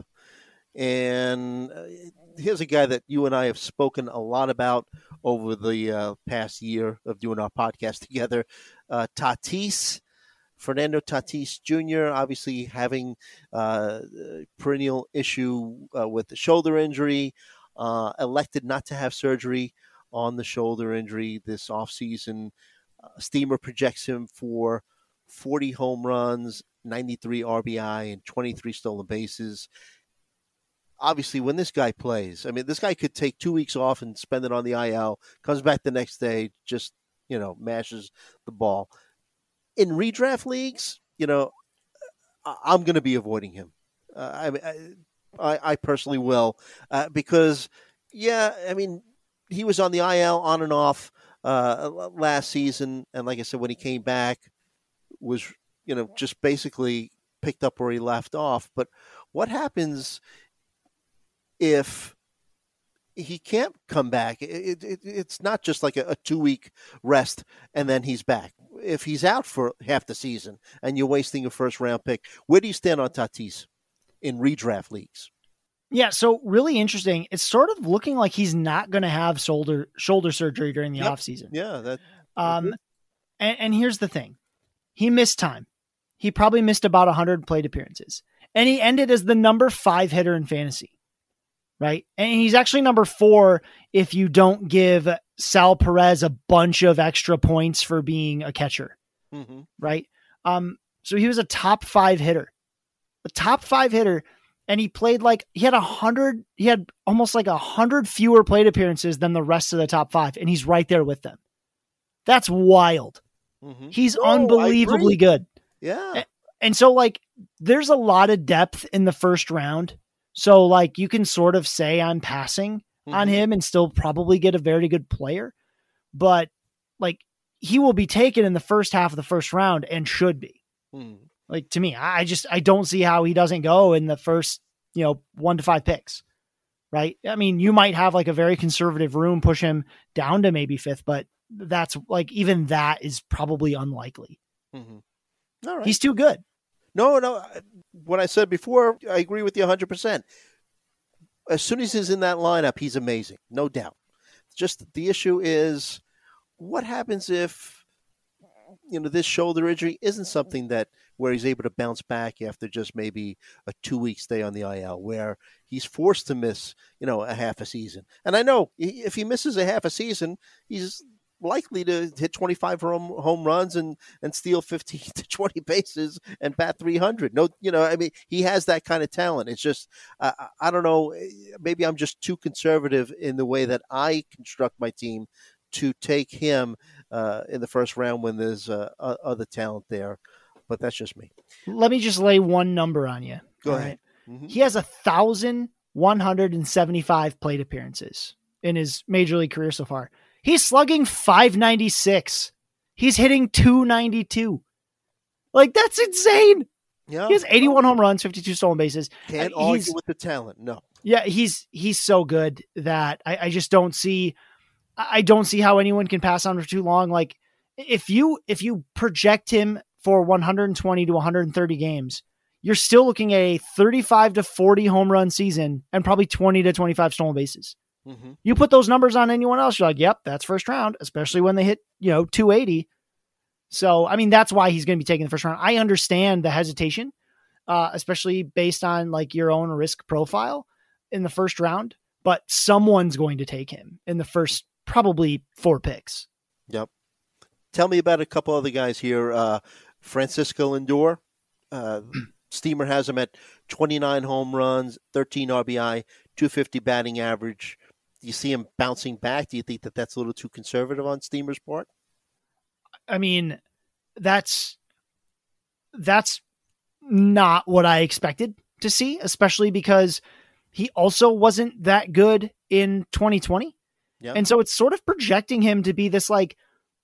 And here's a guy that you and I have spoken a lot about over the uh, past year of doing our podcast together. Uh, Tatis, Fernando Tatis Junior, obviously having uh, a perennial issue uh, with the shoulder injury, uh, elected not to have surgery on the shoulder injury this offseason. Uh, Steamer projects him for forty home runs, ninety-three R B I, and twenty-three stolen bases. Obviously, when this guy plays, I mean, this guy could take two weeks off and spend it on the I L, comes back the next day, just, you know, mashes the ball. In redraft leagues, you know, I'm going to be avoiding him. Uh, I, I I personally will uh, because, yeah, I mean, he was on the I L on and off uh, last season. And like I said, when he came back, was, you know, just basically picked up where he left off. But what happens if he can't come back? It, it, it's not just like a, a two-week rest and then he's back. If he's out for half the season and you're wasting a first-round pick, where do you stand on Tatis in redraft leagues? Yeah, so really interesting. It's sort of looking like he's not going to have shoulder shoulder surgery during the Yep. offseason. Yeah. That, um, and, and here's the thing. He missed time. He probably missed about one hundred plate appearances. And he ended as the number five hitter in fantasy, right? And he's actually number four if you don't give Sal Perez a bunch of extra points for being a catcher, mm-hmm. right? Um, so he was a top five hitter. A top five hitter. And he played like he had a hundred, he had almost like a hundred fewer plate appearances than the rest of the top five. And he's right there with them. That's wild. Mm-hmm. He's No, unbelievably good. Yeah. And so like, there's a lot of depth in the first round. So like you can sort of say I'm passing mm-hmm. on him and still probably get a very good player, but like he will be taken in the first half of the first round and should be. Mm. Like to me, I just, I don't see how he doesn't go in the first, you know, one to five picks, right? I mean, you might have like a very conservative room, push him down to maybe fifth, but that's like, even that is probably unlikely. Mm-hmm. All right. He's too good. No, no. What I said before, I agree with you one hundred percent. As soon as he's in that lineup, he's amazing. No doubt. Just the issue is what happens if, you know, this shoulder injury isn't something that where he's able to bounce back after just maybe a two week stay on the I L, where he's forced to miss, you know, a half a season. And I know if he misses a half a season, he's likely to hit twenty-five home, home runs and, and steal fifteen to twenty bases and bat three hundred. No, you know, I mean, he has that kind of talent. It's just, uh, I don't know, maybe I'm just too conservative in the way that I construct my team to take him uh, in the first round when there's uh, other talent there. But that's just me. Let me just lay one number on you. Go All ahead. Right? Mm-hmm. He has one thousand one hundred seventy-five plate appearances in his major league career so far. He's slugging five ninety-six. He's hitting two ninety-two. Like, that's insane. Yeah. He has eighty-one home runs, fifty-two stolen bases. Can't I mean, argue with the talent. No. Yeah, he's he's so good that I, I just don't see I don't see how anyone can pass on for too long. Like, if you if you project him for one hundred twenty to one hundred thirty games, you're still looking at a thirty-five to forty home run season and probably twenty to twenty-five stolen bases. Mm-hmm. You put those numbers on anyone else, you're like, yep, that's first round, especially when they hit, you know, two eighty. So, I mean, that's why he's going to be taking the first round. I understand the hesitation, uh, especially based on like your own risk profile in the first round, but someone's going to take him in the first probably four picks. Yep. Tell me about a couple other guys here. Uh, Francisco Lindor, uh, Steamer has him at twenty-nine home runs, thirteen R B I, two fifty batting average. Do you see him bouncing back? Do you think that that's a little too conservative on Steamer's part? I mean, that's that's not what I expected to see, especially because he also wasn't that good in twenty twenty. Yeah. And so it's sort of projecting him to be this like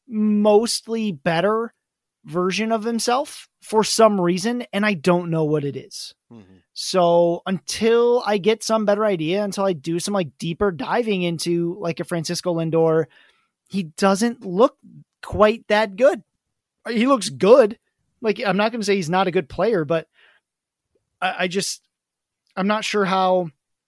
mostly better version of himself for some reason. And I don't know what it is. Mm-hmm. So until I get some better idea, until I do some like deeper diving into like a Francisco Lindor, he doesn't look quite that good. He looks good. Like, I'm not going to say he's not a good player, but I, I just, I'm not sure how,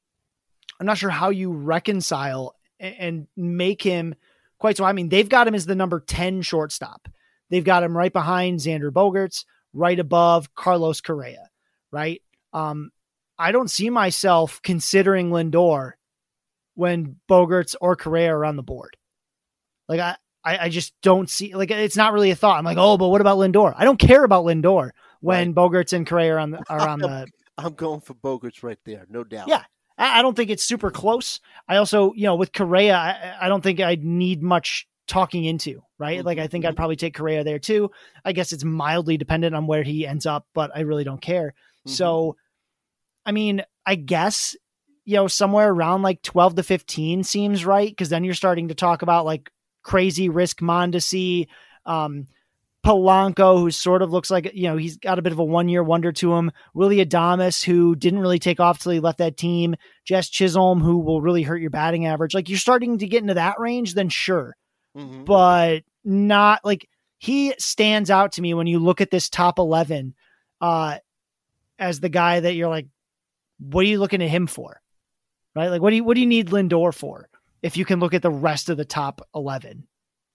I'm not sure how you reconcile and, and make him quite so. I mean, they've got him as the number ten shortstop. They've got him right behind Xander Bogaerts, right above Carlos Correa, right? Um, I don't see myself considering Lindor when Bogaerts or Correa are on the board. Like, I, I, I just don't see, like, it's not really a thought. I'm like, oh, but what about Lindor? I don't care about Lindor when right. Bogaerts and Correa are on the, are on the, I'm going for Bogaerts right there. No doubt. Yeah. I, I don't think it's super close. I also, you know, with Correa, I, I don't think I'd need much talking into, right? Mm-hmm. Like, I think I'd probably take Correa there too. I guess it's mildly dependent on where he ends up, but I really don't care. Mm-hmm. So, I mean, I guess, you know, somewhere around like twelve to fifteen seems right. Cause then you're starting to talk about like crazy risk Mondesi, um, Polanco, who sort of looks like, you know, he's got a bit of a one-year wonder to him. Willie Adames, who didn't really take off till he left that team. Jess Chisholm, who will really hurt your batting average. Like, you're starting to get into that range, then sure. Mm-hmm. But not like he stands out to me when you look at this top eleven uh, as the guy that you're like, what are you looking at him for? Right? Like, what do you, what do you need Lindor for if you can look at the rest of the top eleven?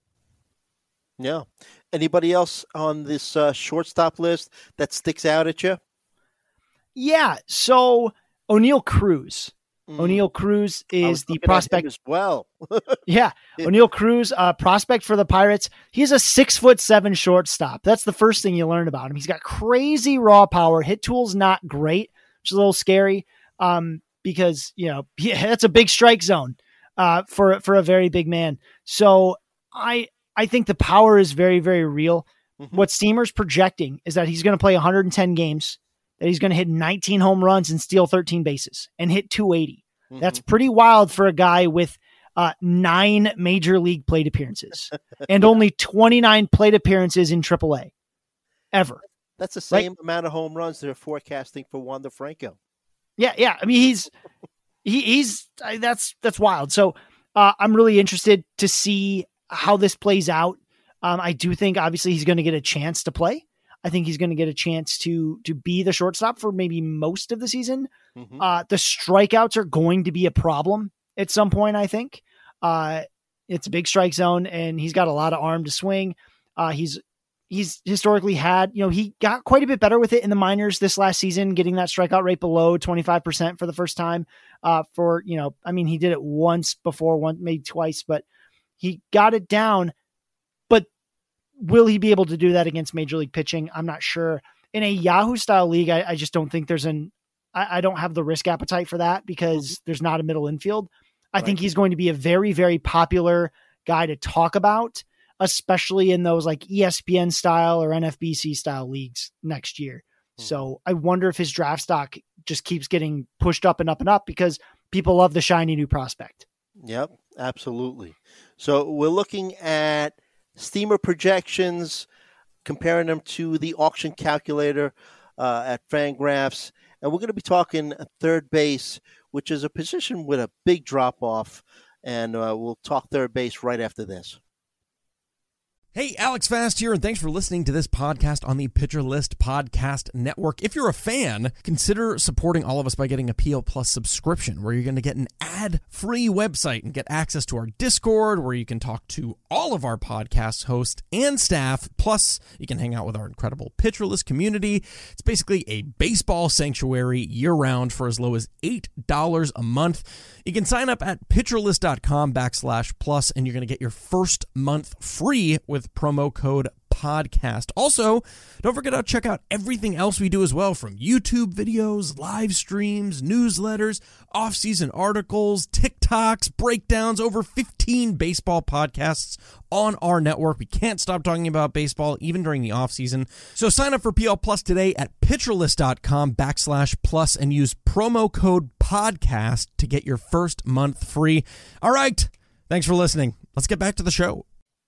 Yeah. Anybody else on this uh, shortstop list that sticks out at you? Yeah. So O'Neal Cruz. Mm. O'Neal Cruz is the prospect as well. yeah. O'Neal Cruz, uh, prospect for the Pirates. He's a six foot seven shortstop. That's the first thing you learn about him. He's got crazy raw power. Hit tool's not great, which is a little scary um, because, you know, yeah, that's a big strike zone uh, for, for a very big man. So I, I think the power is very, very real. Mm-hmm. What Steamer's projecting is that he's going to play one hundred ten games, that he's going to hit nineteen home runs and steal thirteen bases and hit two eighty. Mm-hmm. That's pretty wild for a guy with uh, nine major league plate appearances and only twenty-nine plate appearances in triple A ever. That's the same right? amount of home runs they're forecasting for Wander Franco. Yeah. Yeah. I mean, he's, he, he's, uh, that's, that's wild. So uh, I'm really interested to see how this plays out. Um, I do think obviously he's going to get a chance to play. I think he's going to get a chance to, to be the shortstop for maybe most of the season. Mm-hmm. Uh, the strikeouts are going to be a problem at some point. I think uh, it's a big strike zone and he's got a lot of arm to swing. Uh, he's, he's historically had, you know, he got quite a bit better with it in the minors this last season, getting that strikeout rate below twenty-five percent for the first time uh, for, you know, I mean, he did it once before, one, maybe twice, but he got it down, but will he be able to do that against major league pitching? I'm not sure. In a Yahoo style league, I, I just don't think there's an, I, I don't have the risk appetite for that because there's not a middle infield. I right. think he's going to be a very, very popular guy to talk about, especially in those like E S P N style or N F B C style leagues next year. Mm-hmm. So I wonder if his draft stock just keeps getting pushed up and up and up because people love the shiny new prospect. Yep, absolutely. So we're looking at Steamer projections, comparing them to the auction calculator uh, at Fangraphs. And we're going to be talking third base, which is a position with a big drop-off. And uh, we'll talk third base right after this. Hey, Alex Fast here, and thanks for listening to this podcast on the Pitcher List Podcast Network. If you're a fan, consider supporting all of us by getting a P L Plus subscription, where you're going to get an ad-free website and get access to our Discord, where you can talk to all of our podcast hosts and staff. Plus, you can hang out with our incredible Pitcher List community. It's basically a baseball sanctuary year-round for as low as eight dollars a month. You can sign up at pitcherlist.com backslash plus, and you're going to get your first month free with promo code podcast. Also, don't forget to check out everything else we do as well, from YouTube videos, live streams, newsletters, off-season articles, TikToks, breakdowns, over fifteen baseball podcasts on our network. We can't stop talking about baseball even during the off-season. So sign up for P L Plus today at pitcherlist.com backslash plus and use promo code podcast to get your first month free. All right. Thanks for listening. Let's get back to the show.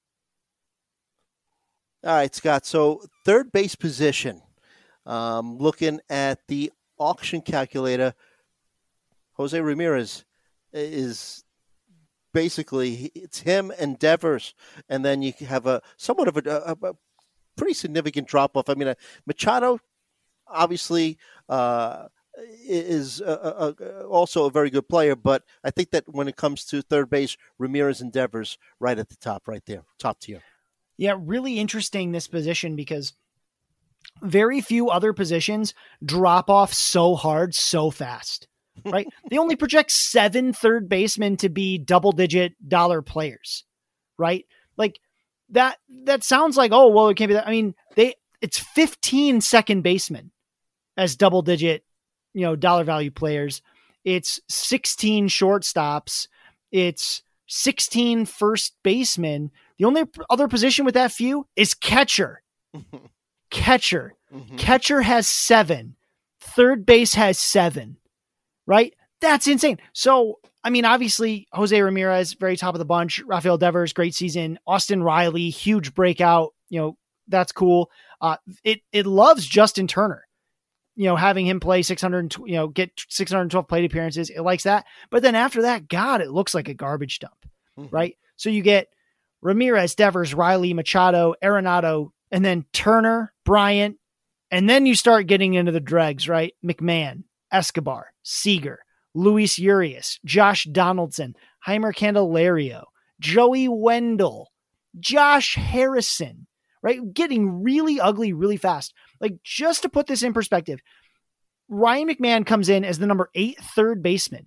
All right, Scott. So third base position, um, looking at the auction calculator, Jose Ramirez is basically, it's him and Devers, and then you have a somewhat of a, a, a pretty significant drop-off. I mean, uh, Machado, obviously, uh, is a, a, also a very good player, but I think that when it comes to third base, Ramirez and Devers right at the top, right there, top tier. Yeah, really interesting, this position, because very few other positions drop off so hard so fast, right? They only project seven third basemen to be double-digit dollar players, right? Like that, that sounds like, oh, well, it can't be that. I mean, they it's fifteen second basemen as double-digit, you know, dollar value players. It's sixteen shortstops. It's sixteen first basemen. The only other position with that few is catcher. Catcher. Mm-hmm. Catcher has seven. Third base has seven. Right? That's insane. So, I mean, obviously, Jose Ramirez, very top of the bunch. Rafael Devers, great season. Austin Riley, huge breakout. You know, That's cool. Uh, it, it loves Justin Turner, you know, having him play six hundred, you know, get six hundred twelve plate appearances. It likes that. But then after that, God, it looks like a garbage dump, mm-hmm. right? So you get Ramirez, Devers, Riley, Machado, Arenado, and then Turner, Bryant. And then you start getting into the dregs, right? McMahon, Escobar, Seager, Luis Urias, Josh Donaldson, Heimer Candelario, Joey Wendell, Josh Harrison, right? Getting really ugly really fast. Like, just to put this in perspective, Ryan McMahon comes in as the number eight third baseman.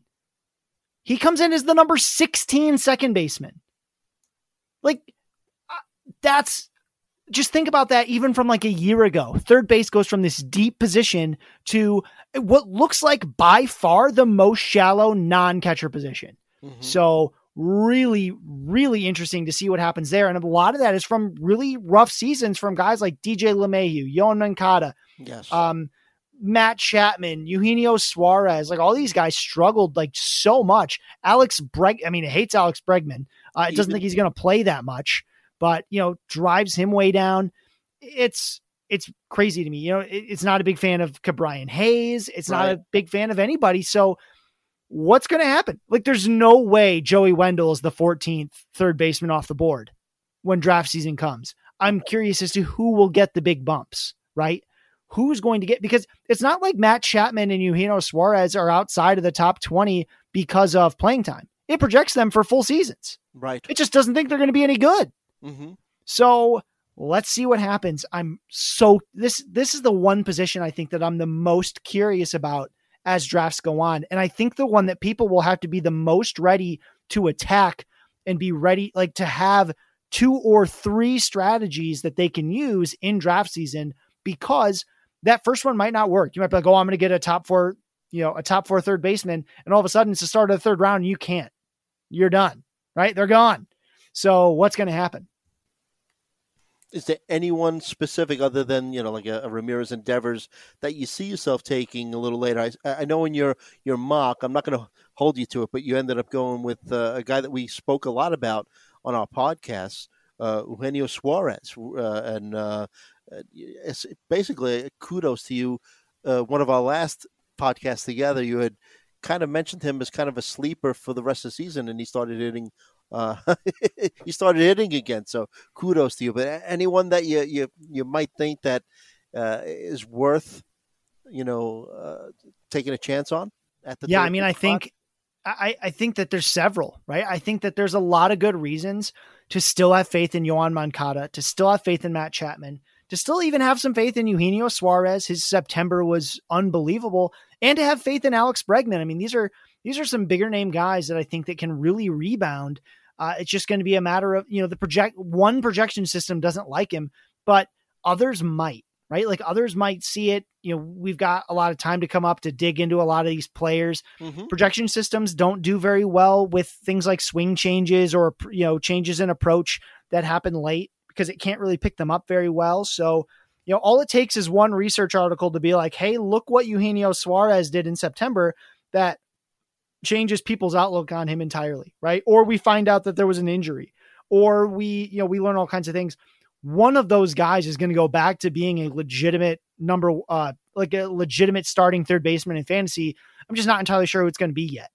He comes in as the number sixteen second baseman. Like, that's, just think about that even from like a year ago. Third base goes from this deep position to what looks like by far the most shallow non-catcher position. Mm-hmm. So really, really interesting to see what happens there. And a lot of that is from really rough seasons from guys like D J LeMahieu, Yoan Moncada, yes. um, Matt Chapman, Eugenio Suarez, like all these guys struggled like so much. Alex Breg, I mean, it hates Alex Bregman. Uh, it doesn't Even- think he's going to play that much, but, you know, drives him way down. It's, it's crazy to me. You know, it, it's not a big fan of Ke'Bryan Hayes. It's right. not a big fan of anybody. So what's going to happen? Like, there's no way Joey Wendell is the fourteenth third baseman off the board when draft season comes. I'm curious as to who will get the big bumps, right? Who's going to get, because it's not like Matt Chapman and Eugenio Suarez are outside of the top twenty because of playing time. It projects them for full seasons. Right. It just doesn't think they're going to be any good. Mm-hmm. So let's see what happens. I'm so this, this is the one position I think that I'm the most curious about as drafts go on. And I think the one that people will have to be the most ready to attack and be ready, like to have two or three strategies that they can use in draft season, because that first one might not work. You might be like, oh, I'm going to get a top four, you know, a top four third baseman. And all of a sudden it's the start of the third round and you can't, you're done, right? They're gone. So what's going to happen? Is there anyone specific other than, you know, like a, a Ramirez and Devers that you see yourself taking a little later? I, I know in your, your mock, I'm not going to hold you to it, but you ended up going with uh, a guy that we spoke a lot about on our podcast, uh, Eugenio Suarez. Uh, and uh, it's basically kudos to you. Uh, one of our last podcasts together, you had kind of mentioned him as kind of a sleeper for the rest of the season, and he started hitting Uh, he started hitting again, so kudos to you. But anyone that you you, you might think that uh, is worth, you know, uh, taking a chance on at the yeah, I mean, I spot? think I, I think that there's several, right? I think that there's a lot of good reasons to still have faith in Yoan Moncada, to still have faith in Matt Chapman, to still even have some faith in Eugenio Suarez. His September was unbelievable, and to have faith in Alex Bregman. I mean, these are These are some bigger name guys that I think that can really rebound. Uh, it's just going to be a matter of, you know, the project one projection system doesn't like him, but others might, right? Like others might see it. You know, we've got a lot of time to come up to dig into a lot of these players. Mm-hmm. Projection systems don't do very well with things like swing changes or, you know, changes in approach that happen late, because it can't really pick them up very well. So, you know, all it takes is one research article to be like, hey, look what Eugenio Suarez did in September that changes people's outlook on him entirely, right? Or we find out that there was an injury, or we, you know, we learn all kinds of things. One of those guys is going to go back to being a legitimate number, uh, like a legitimate starting third baseman in fantasy. I'm just not entirely sure who it's going to be yet.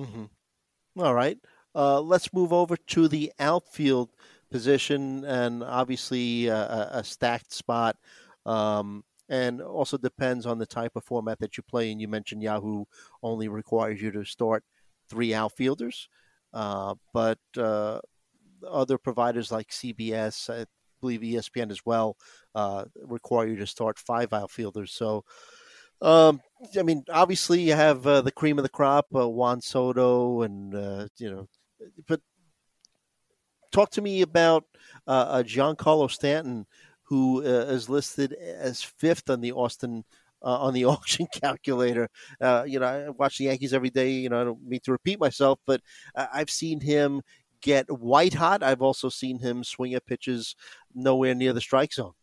Mm-hmm. All right. Uh, let's move over to the outfield position, and obviously uh, a stacked spot. Um, And also depends on the type of format that you play. And you mentioned Yahoo only requires you to start three outfielders. Uh, but uh, other providers like C B S, I believe E S P N as well, uh, require you to start five outfielders. So, um, I mean, obviously you have uh, the cream of the crop, uh, Juan Soto, and, uh, you know, but talk to me about uh, uh, Giancarlo Stanton, who uh, is listed as fifth on the Austin uh, on the auction calculator. Uh, you know, I watch the Yankees every day. You know, I don't mean to repeat myself, but uh, I've seen him get white hot. I've also seen him swing at pitches nowhere near the strike zone.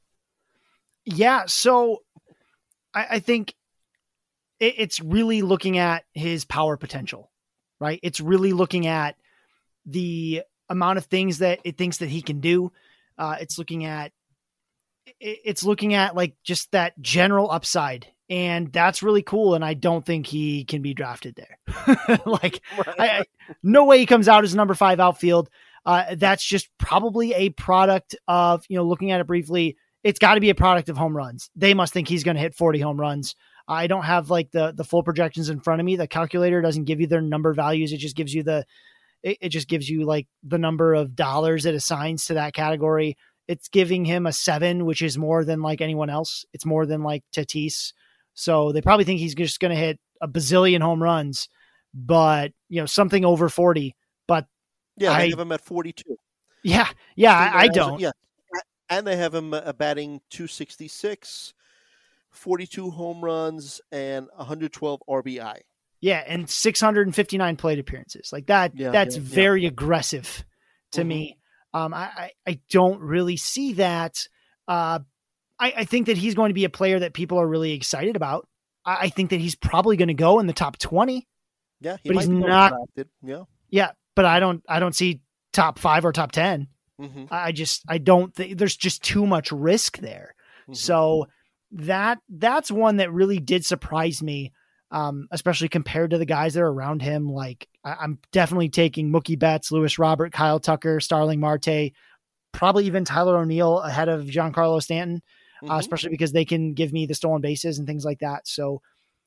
Yeah, so I, I think it, it's really looking at his power potential, right? It's really looking at the amount of things that it thinks that he can do. Uh, it's looking at it's looking at like just that general upside, and that's really cool. And I don't think he can be drafted there. like Right. I, I, no way he comes out as number five outfield. Uh, that's just probably a product of, you know, looking at it briefly, it's got to be a product of home runs. They must think he's going to hit forty home runs. I don't have like the, the full projections in front of me. The calculator doesn't give you their number values. It just gives you the, it, it just gives you like the number of dollars it assigns to that category. It's giving him a seven, which is more than like anyone else. It's more than like Tatis. So they probably think he's just going to hit a bazillion home runs, but you know, something over forty, but Yeah, they I- have him at forty-two. yeah, yeah, Steve I, I Alonso- don't. Yeah, and they have him uh, batting two sixty-six, forty-two home runs, and one hundred twelve R B I. Yeah. And six hundred fifty-nine plate appearances like that. Yeah, that's yeah, yeah. very aggressive to Mhm. me. Um, I, I, I don't really see that. Uh, I, I think that he's going to be a player that people are really excited about. I, I think that he's probably going to go in the top twenty. Yeah, he But might he's be not- drafted. Yeah. Yeah. But I don't, I don't see top five or top ten. Mm-hmm. I just, I don't think there's just too much risk there. Mm-hmm. So that that's one that really did surprise me, um, especially compared to the guys that are around him. Like I, I'm definitely taking Mookie Betts, Lewis Robert, Kyle Tucker, Starling Marte, probably even Tyler O'Neill ahead of Giancarlo Stanton, uh, Mhm. especially because they can give me the stolen bases and things like that. So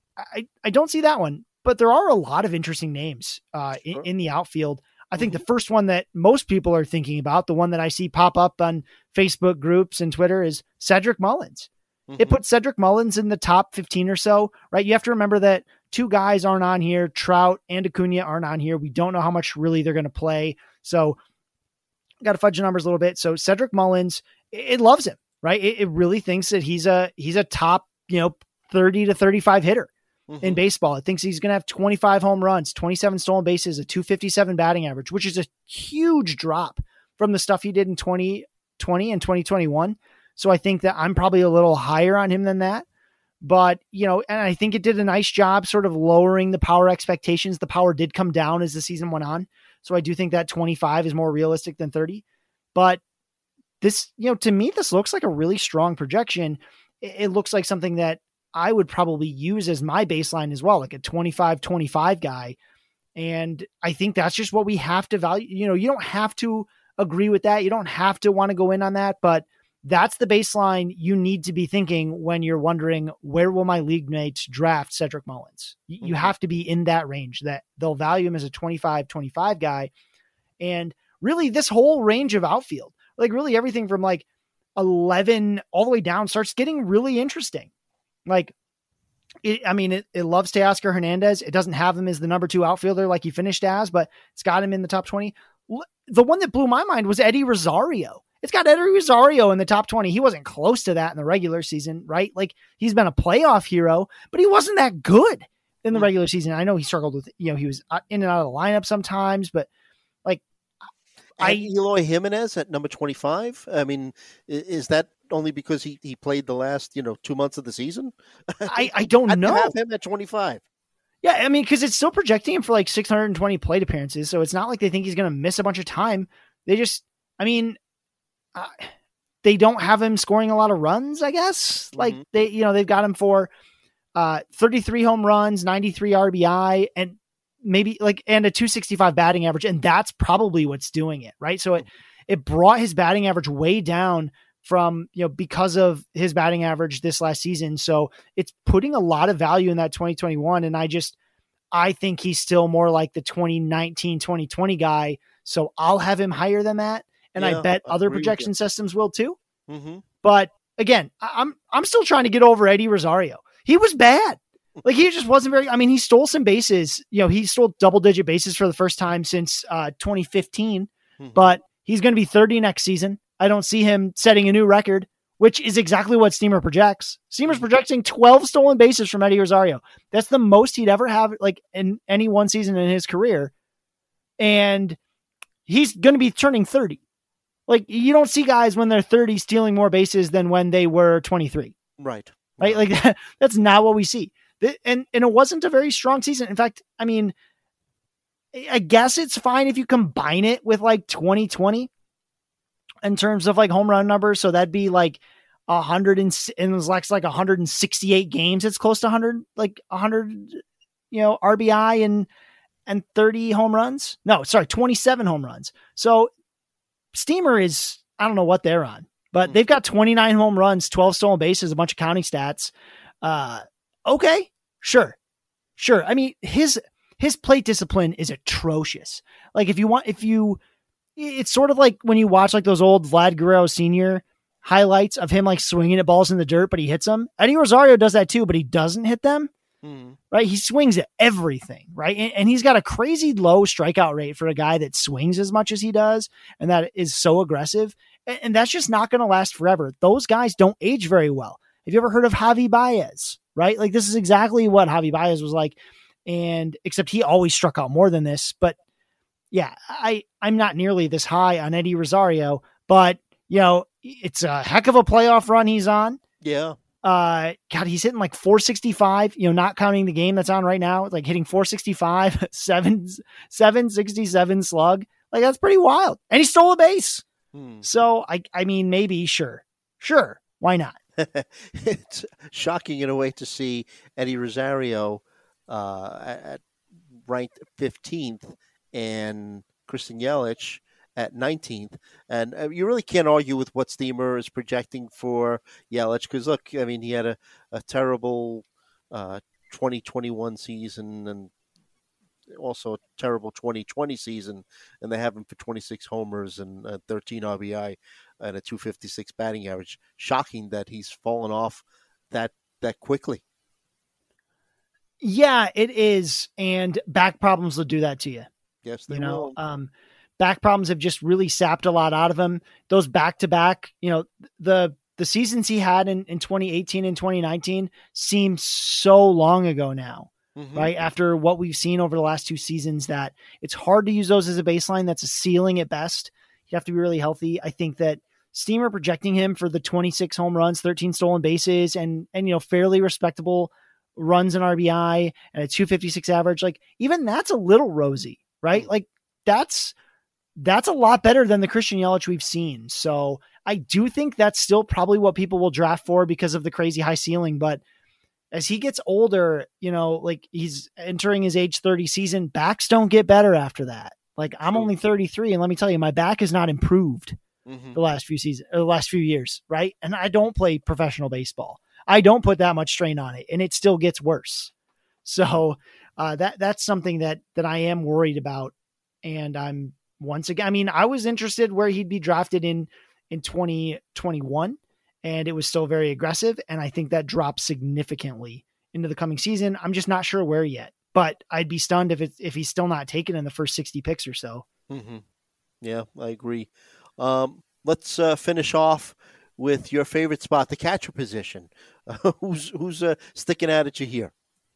I, I don't see that one, but there are a lot of interesting names uh, in, Sure. in the outfield. I think the first one that most people are thinking about, the one that I see pop up on Facebook groups and Twitter, is Cedric Mullins. It Mhm. puts Cedric Mullins in the top fifteen or so, right? You have to remember that two guys aren't on here. Trout and Acuna aren't on here. We don't know how much really they're going to play. So got to fudge the numbers a little bit. So Cedric Mullins, it, it loves him, right? It, it really thinks that he's a, he's a top, you know, thirty to thirty-five hitter in Mhm. baseball. It thinks he's going to have twenty-five home runs, twenty-seven stolen bases, a two fifty-seven batting average, which is a huge drop from the stuff he did in twenty twenty and twenty twenty-one. So I think that I'm probably a little higher on him than that. But, you know, and I think it did a nice job sort of lowering the power expectations. The power did come down as the season went on. So I do think that twenty-five is more realistic than thirty. But this, you know, to me, this looks like a really strong projection. It, it looks like something that I would probably use as my baseline as well, like a twenty-five twenty-five guy. And I think that's just what we have to value. You know, you don't have to agree with that. You don't have to want to go in on that, but that's the baseline you need to be thinking when you're wondering, where will my league mates draft Cedric Mullins? You, you Mhm. have to be in that range that they'll value him as a twenty-five twenty-five guy. And really this whole range of outfield, like really everything from like eleven all the way down starts getting really interesting. Like, it, I mean, it, it loves Teoscar Hernandez. It doesn't have him as the number two outfielder like he finished as, but it's got him in the top twenty. L- The one that blew my mind was Eddie Rosario. It's got Eddie Rosario in the top twenty. He wasn't close to that in the regular season, right? Like he's been a playoff hero, but he wasn't that good in the Mm. regular season. I know he struggled with, you know, he was uh, in and out of the lineup sometimes, but like I- And Eloy Jimenez at number twenty-five. I mean, i- is that only because he, he played the last, you know, two months of the season? I, I don't I'd know. have him at twenty-five. Yeah, I mean, because it's still projecting him for like six hundred twenty plate appearances, so it's not like they think he's going to miss a bunch of time. They just, I mean, uh, they don't have him scoring a lot of runs, I guess. Like Mhm. they, you know, they've got him for uh, thirty-three home runs, ninety-three R B I, and maybe like and a two sixty-five batting average, and that's probably what's doing it, right? So it it brought his batting average way down from, you know, because of his batting average this last season. So it's putting a lot of value in that twenty twenty-one. And I just, I think he's still more like the twenty nineteen, twenty twenty guy. So I'll have him higher than that. And Yeah, I bet I other agree with projection you. systems will too. Mm-hmm. But again, I- I'm, I'm still trying to get over Eddie Rosario. He was bad. Like he just wasn't very, I mean, he stole some bases, you know, he stole double digit bases for the first time since uh, twenty fifteen, Mhm. but he's going to be thirty next season. I don't see him setting a new record, which is exactly what Steamer projects. Steamer's projecting twelve stolen bases from Eddie Rosario. That's the most he'd ever have like in any one season in his career. And he's going to be turning thirty. Like you don't see guys when they're thirty stealing more bases than when they were twenty-three, Right. right? Like that, that's not what we see. Th- And, and it wasn't a very strong season. In fact, I mean, I guess it's fine if you combine it with like twenty twenty in terms of like home run numbers. So that'd be like a hundred and and it was like like one hundred sixty-eight games. It's close to one hundred, like one hundred, you know, R B I and and thirty home runs. No, sorry, twenty-seven home runs. So Steamer is, I don't know what they're on, but they've got twenty-nine home runs, twelve stolen bases, a bunch of counting stats. Uh, okay, sure, sure. I mean, his his plate discipline is atrocious. Like if you want, if you, it's sort of like when you watch like those old Vlad Guerrero Senior highlights of him like swinging at balls in the dirt, but he hits them. Eddie Rosario does that too, but he doesn't hit them. Mm. Right. He swings at everything. Right. And, and he's got a crazy low strikeout rate for a guy that swings as much as he does. And that is so aggressive. And, and that's just not going to last forever. Those guys don't age very well. Have you ever heard of Javi Baez? Right. Like this is exactly what Javi Baez was like. And except he always struck out more than this. But yeah, I, I'm not nearly this high on Eddie Rosario, but you know, it's a heck of a playoff run he's on. Yeah. Uh, God, he's hitting like four sixty-five, you know, not counting the game that's on right now, like hitting four sixty-five, seven, seven sixty-seven slug. Like that's pretty wild. And he stole a base. Hmm. So I, I mean, maybe, sure, sure. Why not? It's shocking in a way to see Eddie Rosario, uh, at ranked fifteenth and Christian Yelich at nineteenth. And uh, you really can't argue with what Steamer is projecting for Yelich. Because, look, I mean, he had a, a terrible uh, twenty twenty-one season and also a terrible twenty twenty season. And they have him for twenty-six homers and uh, thirteen R B I and a two fifty-six batting average. Shocking that he's fallen off that that quickly. Yeah, it is. And back problems will do that to you. Yes, they you know, will. Um, back problems have just really sapped a lot out of him. Those back-to-back, you know, the the seasons he had in, in twenty eighteen and twenty nineteen seem so long ago now, mm-hmm. right? After what we've seen over the last two seasons, that it's hard to use those as a baseline. That's a ceiling at best. You have to be really healthy. I think that Steamer projecting him for the twenty-six home runs, thirteen stolen bases, and, and you know, fairly respectable runs in R B I and a two fifty-six average, like even that's a little rosy, right? Like that's, that's a lot better than the Christian Yelich we've seen. So I do think that's still probably what people will draft for because of the crazy high ceiling. But as he gets older, you know, like he's entering his age thirty season, backs don't get better after that. Like I'm only thirty-three and let me tell you, my back has not improved mm-hmm. the last few seasons, or the last few years. Right. And I don't play professional baseball. I don't put that much strain on it and it still gets worse. So uh, that, that's something that, that I am worried about. And I'm, Once again, I mean, I was interested where he'd be drafted in, in twenty twenty-one, and it was still very aggressive. And I think that dropped significantly into the coming season. I'm just not sure where yet, but I'd be stunned if it's, if he's still not taken in the first sixty picks or so. Mm-hmm. Yeah, I agree. Um, let's uh, finish off with your favorite spot, the catcher position. Uh, who's, who's uh, sticking out at you here?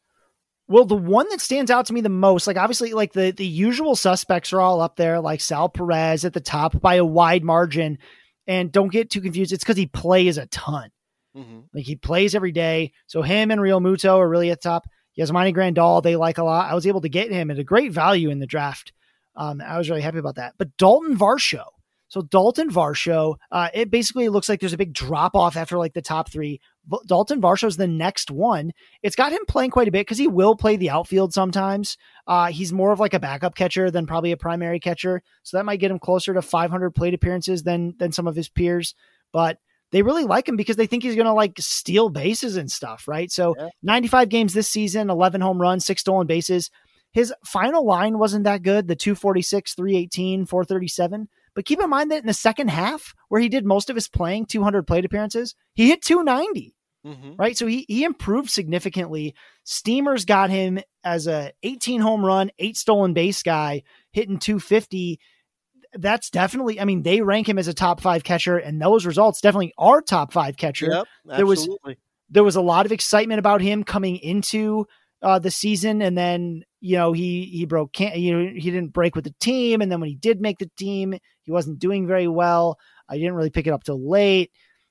Well, the one that stands out to me the most, like obviously like the, the usual suspects are all up there, like Sal Perez at the top by a wide margin. And don't get too confused. It's because he plays a ton. Mm-hmm. Like he plays every day. So him and Real Muto are really at the top. Yasmani Grandal, they like a lot. I was able to get him at a great value in the draft. Um, I was really happy about that. But Dalton Varsho. So Dalton Varsho, uh, it basically looks like there's a big drop off after like the top three. Dalton Varsho is the next one. It's got him playing quite a bit because he will play the outfield sometimes. Uh, he's more of like a backup catcher than probably a primary catcher. So that might get him closer to five hundred plate appearances than, than some of his peers, but they really like him because they think he's going to like steal bases and stuff. Right. So yeah. ninety-five games this season, eleven home runs, six stolen bases. His final line wasn't that good. The two forty-six, three eighteen, four thirty-seven. But keep in mind that in the second half, where he did most of his playing, two hundred plate appearances, he hit two ninety, mm-hmm. right? So he he improved significantly. Steamer's got him as a eighteen home run, eight stolen base guy, hitting two fifty. That's definitely, I mean, they rank him as a top five catcher, and those results definitely are top five catcher. Yep, there was there was a lot of excitement about him coming into uh, the season, and then you know he he broke can't you know he didn't break with the team, and then when he did make the team, he wasn't doing very well. I didn't really pick it up till late,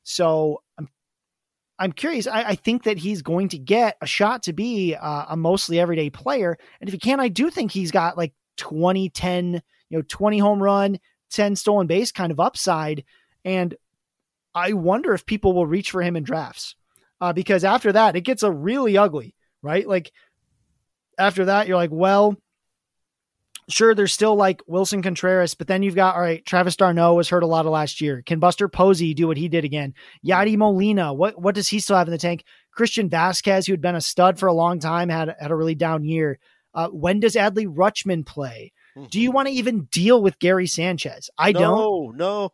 so I'm I'm curious. I, I think that he's going to get a shot to be uh, a mostly everyday player, and if he can, I do think he's got like twenty, ten, you know, twenty home run, ten stolen base kind of upside. And I wonder if people will reach for him in drafts uh, because after that, it gets a really ugly, right? Like after that, you're like, well, sure, there's still like Wilson Contreras, but then you've got, all right, Travis d'Arnaud was hurt a lot of last year. Can Buster Posey do what he did again? Yadi Molina, what what does he still have in the tank? Christian Vasquez, who had been a stud for a long time, had, had a really down year. Uh, when does Adley Rutschman play? Mm-hmm. Do you want to even deal with Gary Sanchez? I no, don't. No,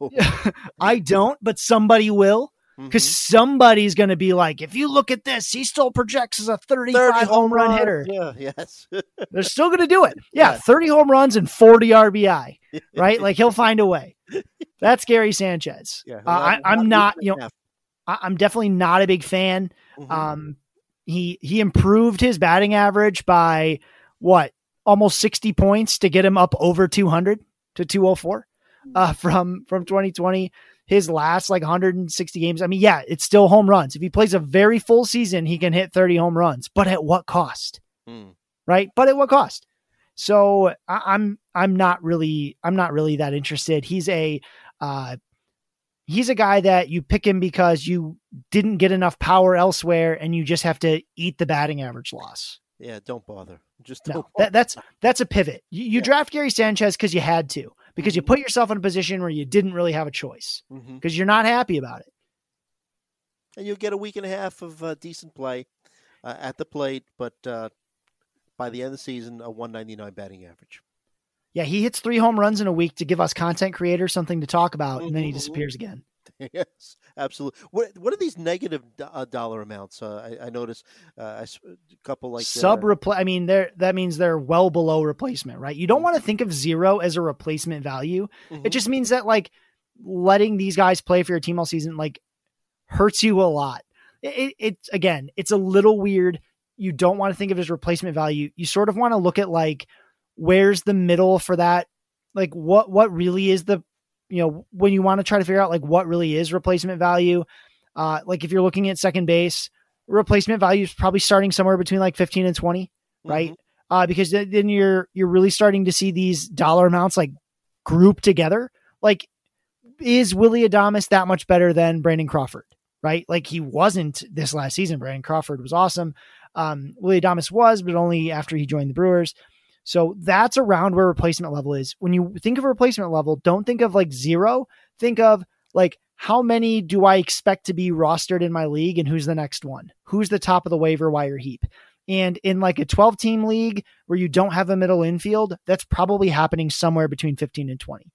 I don't, but somebody will. Because mm-hmm. somebody's going to be like, if you look at this, he still projects as a thirty-five home run hitter. Yeah, yes. They're still going to do it. Yeah, yeah, thirty home runs and forty R B I, right? Like he'll find a way. That's Gary Sanchez. Yeah, uh, I, I'm not, you know, I, I'm definitely not a big fan. Mm-hmm. Um, he he improved his batting average by what, almost sixty points to get him up over two hundred to two oh four uh, from from twenty twenty. His last like one hundred sixty games. I mean, yeah, it's still home runs. If he plays a very full season, he can hit thirty home runs, but at what cost? Mm. Right. But at what cost? So I, I'm, I'm not really, I'm not really that interested. He's a, uh, he's a guy that you pick him because you didn't get enough power elsewhere and you just have to eat the batting average loss. Yeah. Don't bother. Just don't no, bother. That, that's, that's a pivot. You, you yeah. draft Gary Sanchez because you had to. Because you put yourself in a position where you didn't really have a choice because mm-hmm. you're not happy about it. And you'll get a week and a half of uh, decent play uh, at the plate, but uh, by the end of the season, a one ninety-nine batting average. Yeah, he hits three home runs in a week to give us content creators something to talk about, mm-hmm. and then he disappears again. Yes, absolutely. What what are these negative uh, dollar amounts? Uh, I, I noticed uh, a couple like sub repl- I mean, they're that means they're well below replacement, right? You don't want to think of zero as a replacement value. Mm-hmm. It just means that like letting these guys play for your team all season like hurts you a lot. It, it again, it's a little weird. You don't want to think of it as replacement value. You sort of want to look at like where's the middle for that. Like what what really is the you know, when you want to try to figure out like what really is replacement value, uh, like if you're looking at second base, replacement value is probably starting somewhere between like fifteen and twenty, right? Mm-hmm. Uh, because th- then you're, you're really starting to see these dollar amounts like grouped together. Like, is Willy Adames that much better than Brandon Crawford, right? Like he wasn't this last season. Brandon Crawford was awesome. Um, Willy Adames was, but only after he joined the Brewers. So that's around where replacement level is. When you think of a replacement level, don't think of like zero. Think of like, how many do I expect to be rostered in my league and who's the next one? Who's the top of the waiver wire heap? And in like a twelve team league where you don't have a middle infield, that's probably happening somewhere between fifteen and twenty.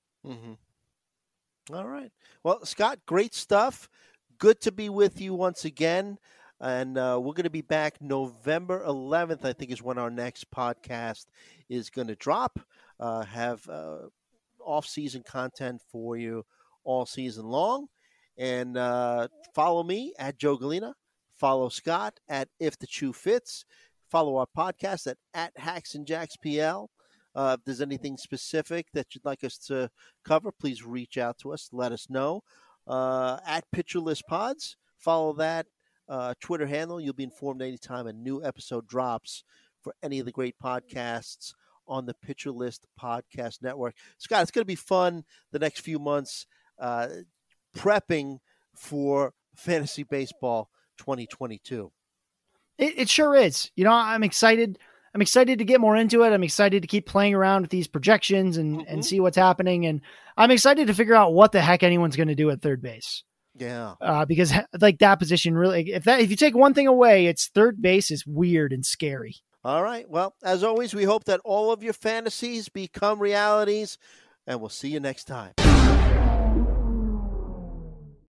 Mm-hmm. All right. Well, Scott, great stuff. Good to be with you once again. And uh, we're going to be back November eleventh, I think, is when our next podcast is going to drop. Uh, have uh, off-season content for you all season long. And uh, follow me at Joe Galena. Follow Scott at If the Chew Fits. Follow our podcast at, at Hacks and Jacks P L. Uh, if there's anything specific that you'd like us to cover, please reach out to us. Let us know. Uh, at Pitcher List Pods. Follow that. Uh, Twitter handle. You'll be informed anytime a new episode drops for any of the great podcasts on the Pitcher List Podcast Network. Scott, it's going to be fun the next few months uh, prepping for Fantasy Baseball twenty twenty-two. It, it sure is. You know, I'm excited. I'm excited to get more into it. I'm excited to keep playing around with these projections and, mm-hmm. and see what's happening. And I'm excited to figure out what the heck anyone's going to do at third base. Yeah. Uh, because like that position really, if that, if you take one thing away, it's third base is weird and scary. All right. Well, as always, we hope that all of your fantasies become realities, and we'll see you next time.